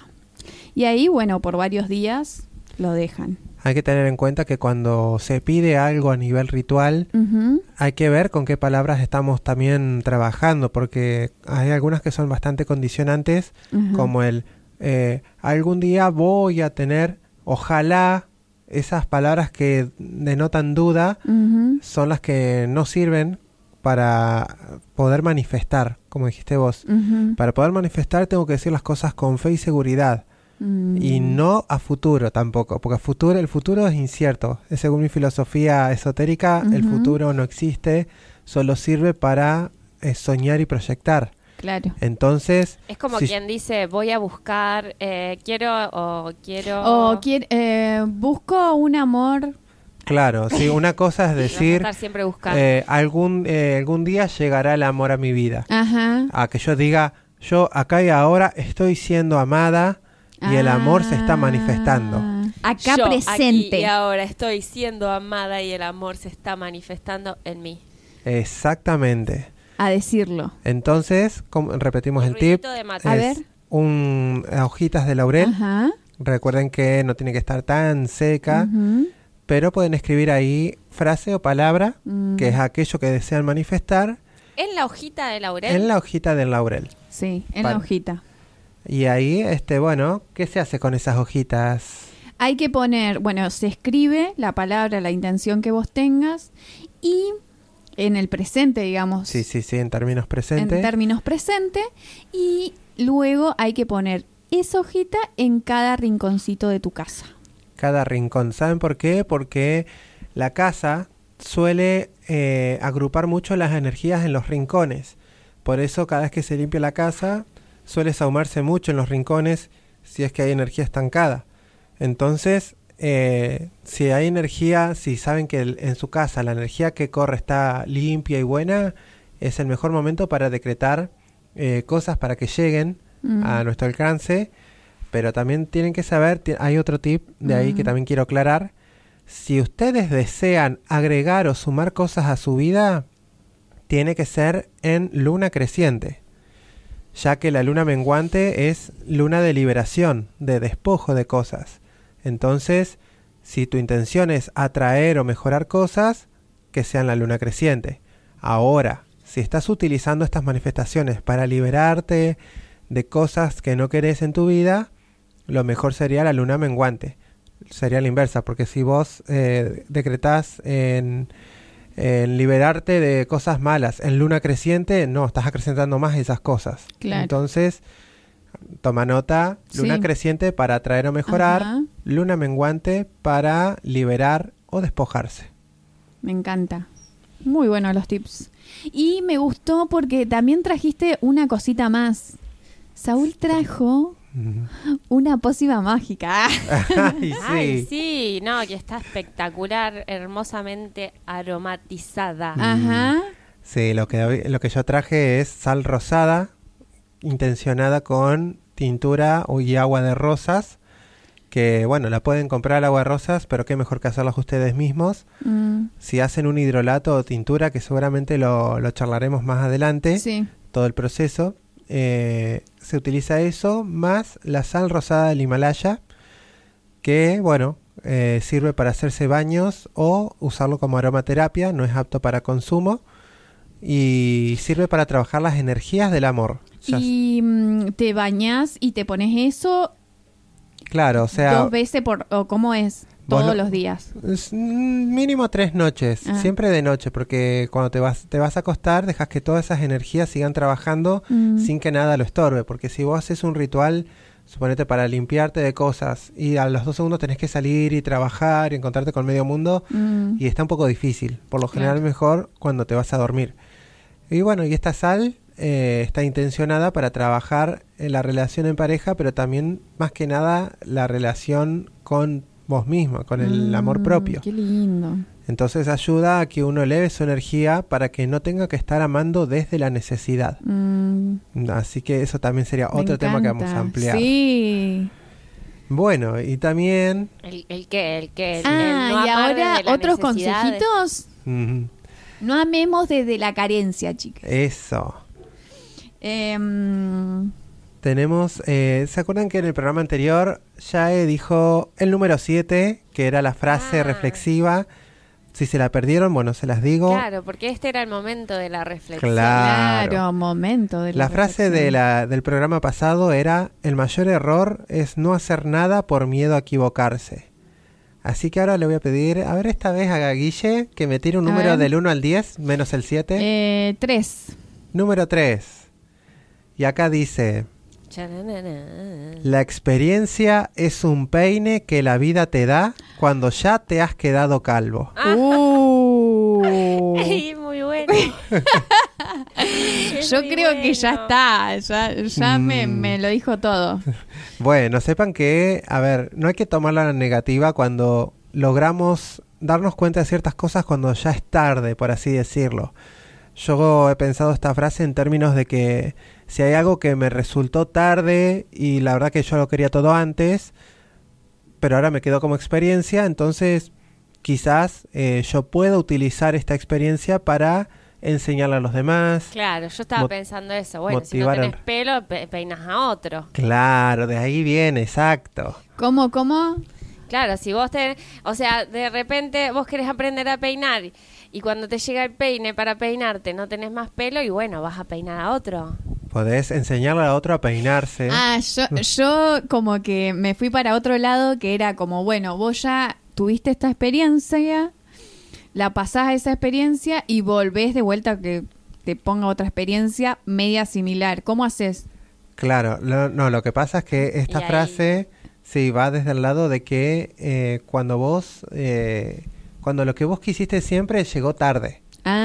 Y ahí, bueno, por varios días lo dejan. Hay que tener en cuenta que cuando se pide algo a nivel ritual, Ujú. hay que ver con qué palabras estamos también trabajando, porque hay algunas que son bastante condicionantes, Ajá. como el eh, algún día voy a tener, ojalá. Esas palabras que denotan duda Ujú. son las que no sirven para poder manifestar, como dijiste vos. Ujú. Para poder manifestar tengo que decir las cosas con fe y seguridad. Mm. Y no a futuro tampoco, porque a futuro, el futuro es incierto. Es según mi filosofía esotérica, el Ujú. futuro no existe, solo sirve para eh, soñar y proyectar. Claro. Entonces, Es como si- quien dice, voy a buscar, eh, quiero o quiero... O quier- eh, busco un amor. claro, sí, una cosa es Vas a decir, estar siempre buscando. eh, algún, eh, algún día llegará el amor a mi vida. Ajá. A que yo diga, yo acá y ahora estoy siendo amada y el amor se está manifestando. Ah, Acá Yo, presente. aquí y ahora estoy siendo amada y el amor se está manifestando en mí. Exactamente. A decirlo. Entonces, como- repetimos el, El tip. ruidito de mate. A es ver. Un, hojitas de laurel. Ajá. Recuerden que no tiene que estar tan seca, Ujú. pero pueden escribir ahí frase o palabra, Mm. que es aquello que desean manifestar, En la hojita de laurel. en la hojita del laurel. Sí, en Para- la hojita. Y ahí, este, bueno, ¿qué se hace con esas hojitas? Hay que poner, bueno, se escribe la palabra, la intención que vos tengas y en el presente, digamos. Sí, sí, sí, en términos En presentes. términos presente. Y luego hay que poner esa hojita en cada rinconcito de tu casa. Cada rincón. ¿Saben por qué? Porque la casa suele eh, agrupar mucho las energías en los rincones. Por eso cada vez que se limpia la casa suele saumarse mucho en los rincones si es que hay energía estancada. Entonces, eh, si hay energía, si saben que el- en su casa la energía que corre está limpia y buena, es el mejor momento para decretar eh, cosas para que lleguen Mm. a nuestro alcance. Pero también tienen que saber, ti- hay otro tip de ahí que Mm. también quiero aclarar. Si ustedes desean agregar o sumar cosas a su vida, tiene que ser en luna creciente, ya que la luna menguante es luna de liberación, de despojo de cosas. Entonces, si tu intención es atraer o mejorar cosas, que sean la luna creciente. Ahora, si estás utilizando estas manifestaciones para liberarte de cosas que no querés en tu vida, lo mejor sería la luna menguante. Sería la inversa, porque si vos eh, decretás en, en liberarte de cosas malas. En luna creciente, no, estás acrecentando más esas cosas. Claro. Entonces, toma nota, luna Sí. creciente para atraer o mejorar, Ajá. luna menguante para liberar o despojarse. Me encanta. Muy buenos los tips. Y me gustó porque también trajiste una cosita más. Saúl trajo una pócima mágica. Ay, sí. Ay, sí, no, que está espectacular, hermosamente aromatizada. Ajá. Sí, lo que, lo que yo traje es sal rosada, intencionada con tintura y agua de rosas, que bueno, la pueden comprar el agua de rosas, pero qué mejor que hacerlas ustedes mismos. Mm. Si hacen un hidrolato o tintura, que seguramente lo, lo charlaremos más adelante, Sí. todo el proceso, eh, se utiliza eso, más la sal rosada del Himalaya, que bueno, eh, sirve para hacerse baños o usarlo como aromaterapia, no es apto para consumo, y sirve para trabajar las energías del amor. Ya- Y mm, te bañas y te pones eso claro, o sea, dos veces por... ¿O cómo es? Vos Todos lo- los días. es, mm, mínimo tres noches, Ah. siempre de noche, porque cuando te vas, te vas a acostar, dejas que todas esas energías sigan trabajando Mm. sin que nada lo estorbe, porque si vos haces un ritual, suponete para limpiarte de cosas, y a los dos segundos tenés que salir y trabajar y encontrarte con medio mundo, Mm. y está un poco difícil, por lo general Claro. mejor cuando te vas a dormir. Y bueno, y esta sal eh, está intencionada para trabajar en la relación en pareja, pero también más que nada la relación con vos misma, con el Mm, amor propio. Qué lindo. Entonces ayuda a que uno eleve su energía para que no tenga que estar amando desde la necesidad. Mm, Así que eso también sería me otro tema que vamos a encanta. ampliar. Sí. Bueno, y también... ¿El, el qué? ¿El qué? El- Ah, el no y amar ahora desde la otros necesidad de- consejitos. ujú, No amemos desde la carencia, chicas. eso. Em, Tenemos, eh, ¿se acuerdan que en el programa anterior Yae dijo el número siete, que era la frase Ah. reflexiva? Si se la perdieron, bueno, se las digo. Claro, porque este era el momento de la reflexión. Claro. claro, momento de La frase de la, del programa pasado era: el mayor error es no hacer nada por miedo a equivocarse. Así que ahora le voy a pedir, a ver esta vez a Guille, que me tire un A número ver. del uno al diez, menos el siete. Eh, tres. Número tres. Y acá dice: Chananana. la experiencia es un peine que la vida te da cuando ya te has quedado calvo. Uh. Ay, muy bueno. Es Yo muy creo que ya bueno. está, ya, ya me, Mm. me lo dijo todo. Bueno, sepan que, a ver, no hay que tomarla a la negativa cuando logramos darnos cuenta de ciertas cosas cuando ya es tarde, por así decirlo. Yo he pensado esta frase en términos de que si hay algo que me resultó tarde y la verdad que yo lo quería todo antes, pero ahora me quedó como experiencia, entonces quizás eh, yo pueda utilizar esta experiencia para enseñarle a los demás. Claro, yo estaba Mo- pensando eso. Bueno, si no motivar al- tenés pelo, pe- peinas a otro. Claro, de ahí viene, exacto. ¿Cómo, cómo? Claro, si vos tenés, o sea, de repente vos querés aprender a peinar y cuando te llega el peine para peinarte no tenés más pelo y bueno, vas a peinar a otro. Podés enseñarle a otro a peinarse. Ah, yo, yo como que me fui para otro lado, que era como, bueno, vos ya tuviste esta experiencia, la pasás a esa experiencia y volvés de vuelta a que te ponga otra experiencia media similar. ¿Cómo haces? Claro, lo- no, lo que pasa es que esta Y ahí- frase sí va desde el lado de que eh, cuando vos, eh, cuando lo que vos quisiste siempre llegó tarde.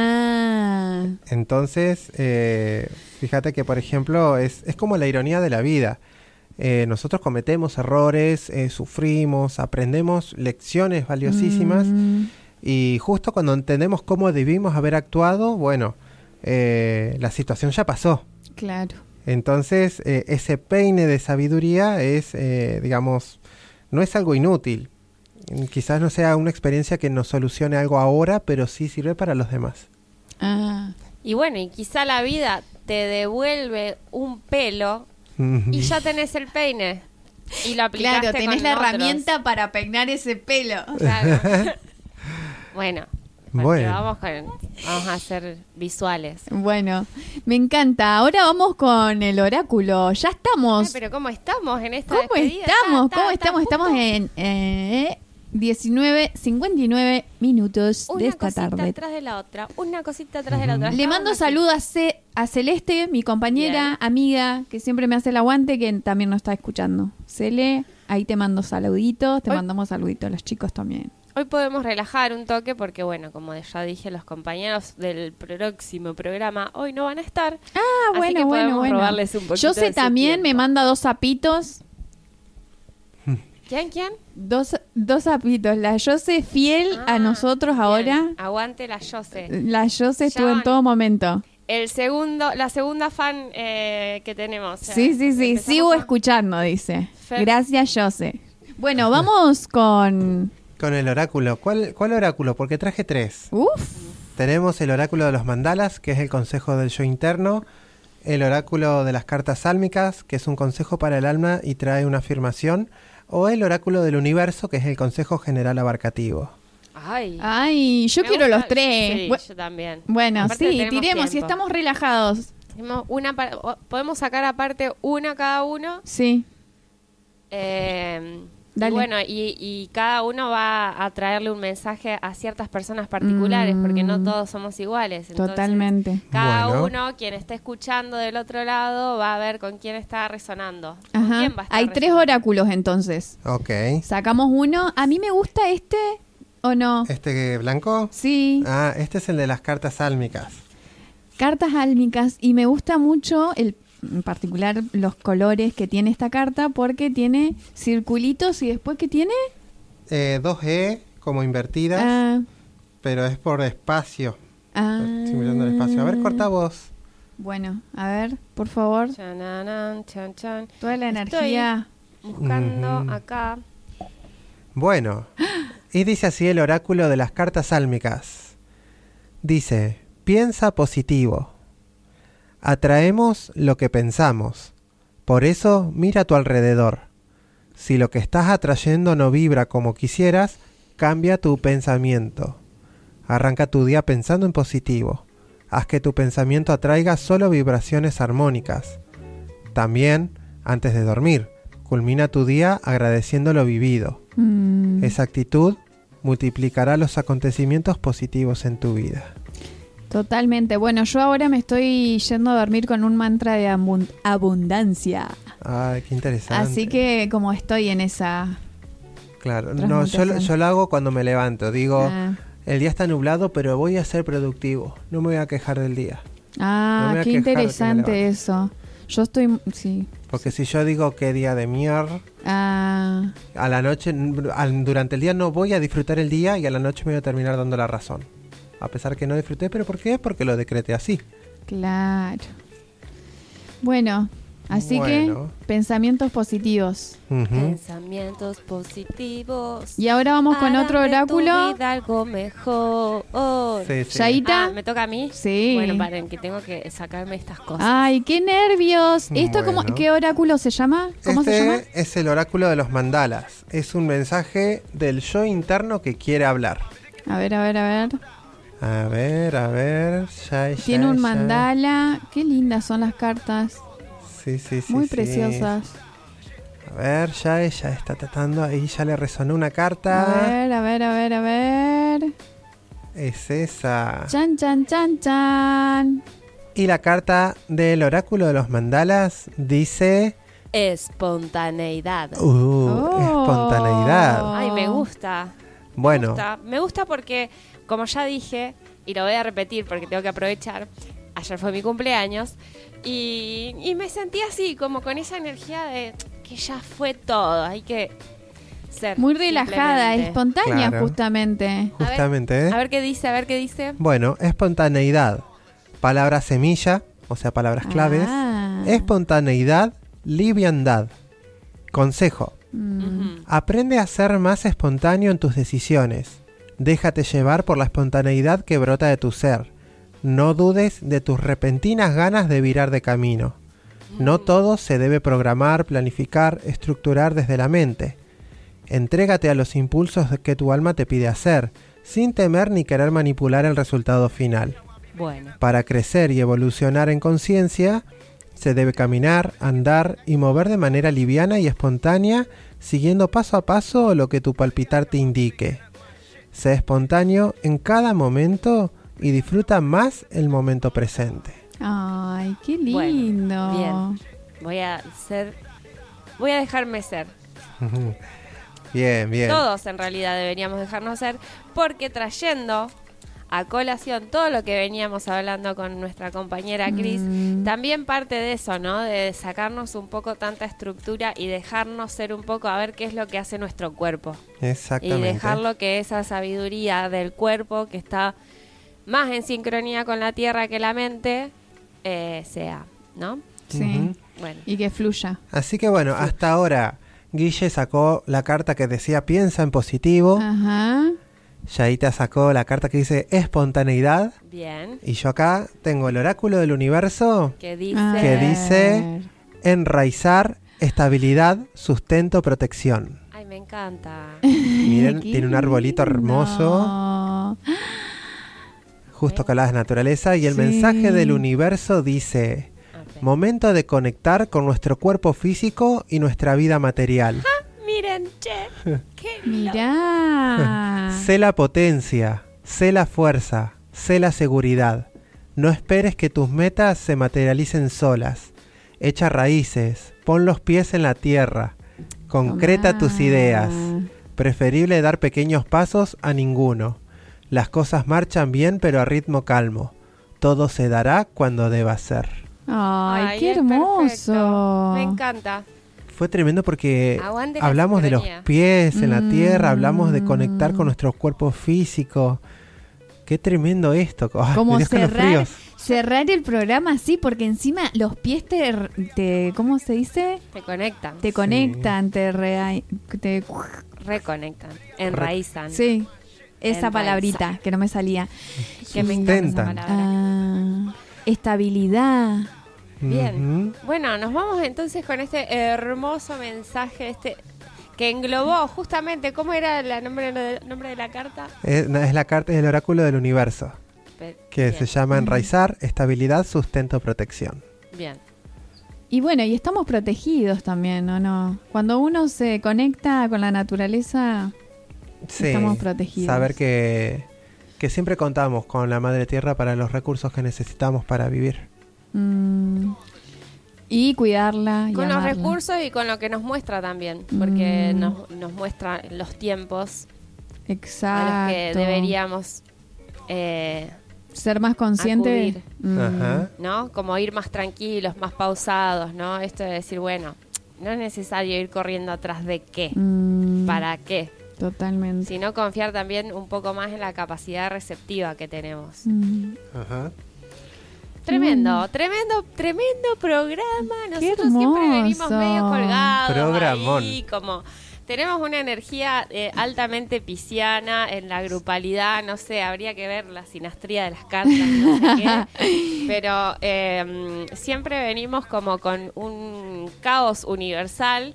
Ah, Entonces, eh, fíjate que, por ejemplo, es, es como la ironía de la vida. Eh, nosotros cometemos errores, eh, sufrimos, aprendemos lecciones valiosísimas mm, y justo cuando entendemos cómo debimos haber actuado, bueno, eh, la situación ya pasó. claro. Entonces, eh, ese peine de sabiduría es, eh, digamos, no es algo inútil. Mm, Quizás no sea una experiencia que nos solucione algo ahora, pero sí sirve para los demás. Ah, Y bueno, y quizá la vida te devuelve un pelo y ya tenés el peine. Y lo aplicaste claro, tenés con la otros. herramienta para peinar ese pelo. Claro. Bueno, porque Bueno. vamos, con, vamos a hacer visuales. Bueno, me encanta. Ahora vamos con el oráculo. Ya Ay, estamos. pero ¿cómo estamos en esta ¿Cómo despedida? estamos? Está- ¿Cómo está- estamos? está Estamos justo- en, eh, diecinueve cincuenta y nueve minutos Una de esta cosita tarde. atrás de la otra, una cosita atrás de la otra. Le mando saludos a, Ce- a Celeste, mi compañera, Bien. amiga, que siempre me hace el aguante, que también nos está escuchando. Cele, ahí te mando saluditos, te Hoy- mandamos saluditos a los chicos también. Hoy podemos relajar un toque porque, bueno, como ya dije, los compañeros del próximo programa hoy no van a estar. Ah, así bueno, que bueno, podemos bueno. robarles un poquito Yo sé de su también, me tiempo. manda dos sapitos. ¿Quién, quién? Dos, dos sapitos. La Yose fiel Ah, a nosotros bien. ahora. Aguante la Yose. La Yose estuvo en John. todo momento. El segundo, la segunda fan eh, que tenemos. Sí, sí, sí. Empezamos Sigo a- escuchando, dice. Fer. Gracias, Yose. Bueno, vamos con... Con el oráculo. ¿Cuál, cuál oráculo? Porque traje tres. Uf. Tenemos el oráculo de los mandalas, que es el consejo del yo interno. El oráculo de las cartas sálmicas, que es un consejo para el alma y trae una afirmación. O el oráculo del universo, que es el consejo general abarcativo. Ay, Ay, yo Me quiero gusta- los tres. Sí, Bu- yo también. Bueno, Aparte sí, tenemos tiremos. Si tiempo. estamos relajados. Tenemos Una pa- o- podemos sacar aparte una cada uno. Sí. eh, Dale. Y bueno, y, y cada uno va a traerle un mensaje a ciertas personas particulares, porque no todos somos iguales. Entonces, Totalmente. cada Bueno. uno, quien esté escuchando del otro lado, va a ver con quién está resonando. ¿Con Ajá. quién va a estar Hay tres resonando? oráculos entonces. Ok. Sacamos uno. A mí me gusta este o no. ¿Este blanco? Sí. Ah, este es el de las cartas sálmicas. Cartas álmicas. Y me gusta mucho el en particular los colores que tiene esta carta porque tiene circulitos y después ¿qué tiene? Eh, dos E como invertidas, Ah, pero es por espacio. ah. Estoy mirando el espacio. A ver, corta vos. Bueno, a ver, por favor. Chananan, chan, chan. Toda la Estoy energía. buscando Ujú. acá. Bueno, y dice así el oráculo de las cartas sálmicas. Dice, piensa positivo. Atraemos lo que pensamos. Por eso mira a tu alrededor. Si lo que estás atrayendo no vibra como quisieras, cambia tu pensamiento. Arranca tu día pensando en positivo. Haz que tu pensamiento atraiga solo vibraciones armónicas. También, antes de dormir, culmina tu día agradeciendo lo vivido. Mm. Esa actitud multiplicará los acontecimientos positivos en tu vida. Totalmente. Bueno, yo ahora me estoy yendo a dormir con un mantra de abun- abundancia. Ay, qué interesante. Así que como estoy en esa... Claro, no, yo, lo- yo lo hago cuando me levanto. Digo, Ah, el día está nublado, pero voy a ser productivo. No me voy a quejar del día. Ah, No me voy a qué quejar de que me interesante levante. eso. Yo estoy... Sí. Porque si yo digo qué día de mierda, Ah, a la noche, n- al- durante el día no voy a disfrutar el día y a la noche me voy a terminar dando la razón. A pesar que no disfruté, ¿pero por qué? Porque lo decreté así. claro. Bueno, así Bueno. que pensamientos positivos. Ujú. Pensamientos positivos. Y ahora vamos con harán otro de tu oráculo. vida algo mejor. Sí, sí. Yaita. Ah, ¿me toca a mí? Sí. Bueno, paren, que tengo que sacarme estas cosas. Ay, qué nervios. ¿Esto cómo, Bueno. qué oráculo se llama? ¿Cómo este se llama? es el oráculo de los mandalas. Es un mensaje del yo interno que quiere hablar. A ver, a ver, a ver. A ver, a ver. Ya, ya, Tiene un ya. mandala. Qué lindas son las cartas. Sí, sí, sí. Muy sí. preciosas. A ver, ya ella está tratando. Ahí ya le resonó una A carta. ver, a ver, a ver, a ver. Es esa. Chan, chan, chan, chan. Y la carta del oráculo de los mandalas dice. Espontaneidad. Uh, Oh. espontaneidad. Ay, me gusta. Me Bueno, gusta. Me gusta porque, como ya dije, y lo voy a repetir porque tengo que aprovechar, ayer fue mi cumpleaños y, y me sentí así, como con esa energía de que ya fue todo. Hay que ser Muy relajada, simplemente. espontánea Claro. justamente. justamente. A ver qué dice, a ver qué dice. Bueno, espontaneidad. Palabra semilla, o sea, palabras claves. Ah. Espontaneidad, liviandad. Consejo. Mm. Ujú. Aprende a ser más espontáneo en tus decisiones. Déjate llevar por la espontaneidad que brota de tu ser. No dudes de tus repentinas ganas de virar de camino. No todo se debe programar, planificar, estructurar desde la mente. Entrégate a los impulsos que tu alma te pide hacer, sin temer ni querer manipular el resultado final. Bueno. Para crecer y evolucionar en conciencia, se debe caminar, andar y mover de manera liviana y espontánea siguiendo paso a paso lo que tu palpitar te indique. Sé espontáneo en cada momento y disfruta más el momento presente. Ay, qué lindo. Bueno, bien. Voy a ser, voy a dejarme ser. Bien, bien. Todos en realidad deberíamos dejarnos ser, porque trayendo a colación todo lo que veníamos hablando con nuestra compañera Cris, mm. también parte de eso, ¿no? De sacarnos un poco tanta estructura y dejarnos ser un poco a ver qué es lo que hace nuestro cuerpo. Exactamente. Y dejarlo que esa sabiduría del cuerpo, que está más en sincronía con la tierra que la mente, eh, sea, ¿no? Sí. Uh-huh. Bueno. Y que fluya. Así que bueno, hasta ahora Guille sacó la carta que decía piensa en positivo. Ajá. Yaita sacó la carta que dice espontaneidad. Bien. Y yo acá tengo el oráculo del universo que dice, que dice enraizar, estabilidad, sustento, protección. Ay, me encanta. Miren, tiene un arbolito hermoso. No. Justo con la naturaleza. Y el sí. mensaje del universo dice: okay. Momento de conectar con nuestro cuerpo físico y nuestra vida material. Ah, miren, che. Qué mirá. Sé la potencia, sé la fuerza, sé la seguridad. No esperes que tus metas se materialicen solas. Echa raíces, pon los pies en la tierra. Concreta Tomá. tus ideas. Preferible dar pequeños pasos a ninguno. Las cosas marchan bien, pero a ritmo calmo. Todo se dará cuando deba ser. Ay, Ay qué hermoso. Perfecto. Me encanta. Fue tremendo porque Aguante hablamos de los pies en la tierra, mm. hablamos de conectar con nuestro cuerpo físico. Qué tremendo esto. Ay, como cerrar, cerrar el programa así, porque encima los pies te, te ¿cómo se dice? Te conectan. Te conectan, sí. te, re, te reconectan, enraizan. Sí, esa palabrita que no me salía. Que me encanta esa palabra. Ah, estabilidad. Bien, uh-huh. Bueno, nos vamos entonces con este hermoso mensaje este que englobó justamente, ¿cómo era el nombre, el nombre de la carta? Es, es la carta del oráculo del universo, Pe- que bien. se llama enraizar, estabilidad, sustento, protección. Bien. Y bueno, y estamos protegidos también, ¿o no? Cuando uno se conecta con la naturaleza, sí, estamos protegidos. Saber que, que siempre contamos con la Madre Tierra para los recursos que necesitamos para vivir. Mm. Y cuidarla y con amarla. Los recursos y con lo que nos muestra también, porque mm. nos, nos muestra los tiempos exacto a los que deberíamos eh, ser más conscientes, mm. Ajá. ¿no? Como ir más tranquilos, más pausados, ¿no? Esto de decir, bueno, no es necesario ir corriendo atrás de qué, mm. para qué. Totalmente. Sino confiar también un poco más en la capacidad receptiva que tenemos. Mm. Ajá. Tremendo, mm. tremendo, tremendo programa. Nosotros siempre venimos medio colgados. Programón. Ahí, como tenemos una energía eh, altamente pisciana en la grupalidad. No sé, habría que ver la sinastría de las cartas, no sé qué. Pero eh, siempre venimos como con un caos universal.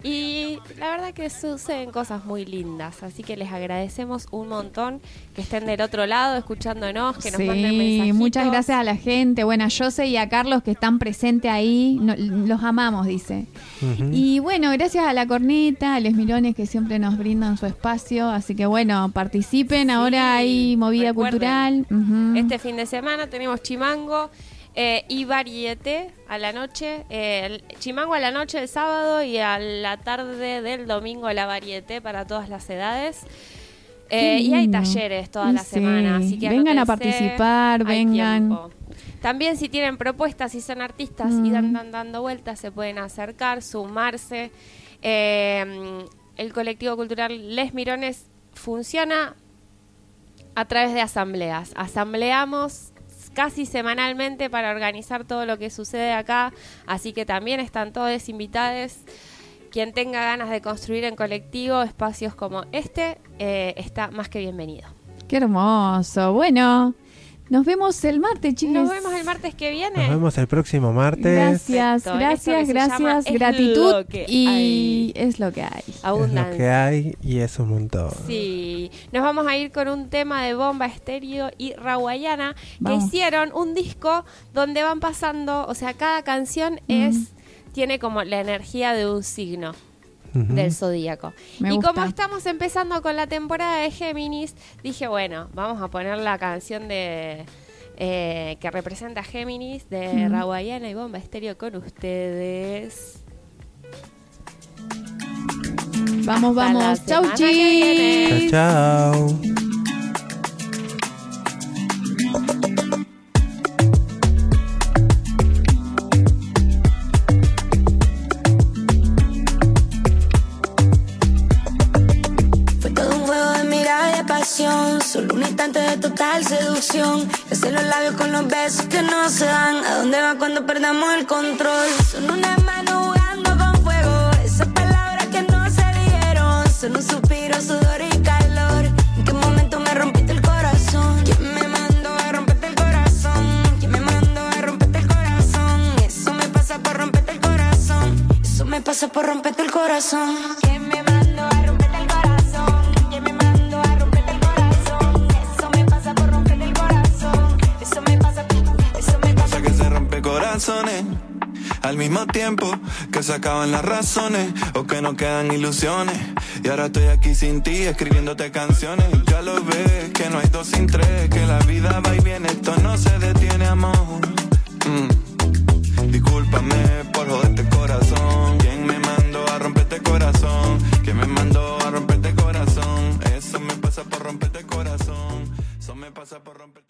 Y la verdad que suceden cosas muy lindas, así que les agradecemos un montón que estén del otro lado escuchándonos, que nos sí, manden mensajitos. Muchas gracias a la gente, bueno, a Jose y a Carlos que están presentes ahí, no, los amamos, dice. Uh-huh. Y bueno, gracias a la corneta, a los mirones que siempre nos brindan su espacio, así que bueno, participen, sí, ahora hay movida recuerden, cultural. Uh-huh. Este fin de semana tenemos Chimango. Eh, y varieté a la noche, eh, el Chimango a la noche del sábado y a la tarde del domingo la varieté para todas las edades. Eh, y hay talleres toda la sí. semana, así que vengan anótense, a participar, vengan. Tiempo. También si tienen propuestas, si son artistas mm. y andan dando vueltas, se pueden acercar, sumarse. Eh, el colectivo cultural Les Mirones funciona a través de asambleas. Asambleamos casi semanalmente para organizar todo lo que sucede acá, así que también están todos invitados. Quien tenga ganas de construir en colectivo espacios como este, eh, está más que bienvenido. Qué hermoso. Bueno, nos vemos el martes, chicos. Nos vemos el martes que viene. Nos vemos el próximo martes. Gracias, Perfecto. gracias, gracias. Gratitud y hay. Es lo que hay. Abundancia. Es lo que hay y es un montón. Sí. Nos vamos a ir con un tema de Bomba Estéreo y Rawayana que hicieron un disco donde van pasando, o sea, cada canción mm. es tiene como la energía de un signo. uh-huh. del zodíaco. Me y gusta. como estamos empezando con la temporada de Géminis, dije, bueno, vamos a poner la canción de eh, que representa a Géminis de uh-huh. Rawayana y Bomba Estéreo con ustedes. Vamos, vamos. Chau, chis. Chao, chao. Solo un instante de total seducción. Hacer los labios con los besos que no se dan. ¿A dónde va cuando perdamos el control? Son unas manos jugando con fuego. Esas palabras que no se dijeron. Son un suspiro, sudor y calor. ¿En qué momento me rompiste el corazón? ¿Quién me mandó a romperte el corazón? ¿Quién me mandó a romperte el corazón? Eso me pasa por romperte el corazón. Eso me pasa por romperte el corazón. ¿Quién me mandó a romperte el corazón? ¿Quién me mandó a romperte el corazón? Eso me pasa por romperte el corazón. Eso me pasa, eso me pasa que se rompe corazones al mismo tiempo que se acaban las razones o que no quedan ilusiones. Y ahora estoy aquí sin ti escribiéndote canciones. Ya lo ves que no hay dos sin tres, que la vida va y viene, esto no se detiene.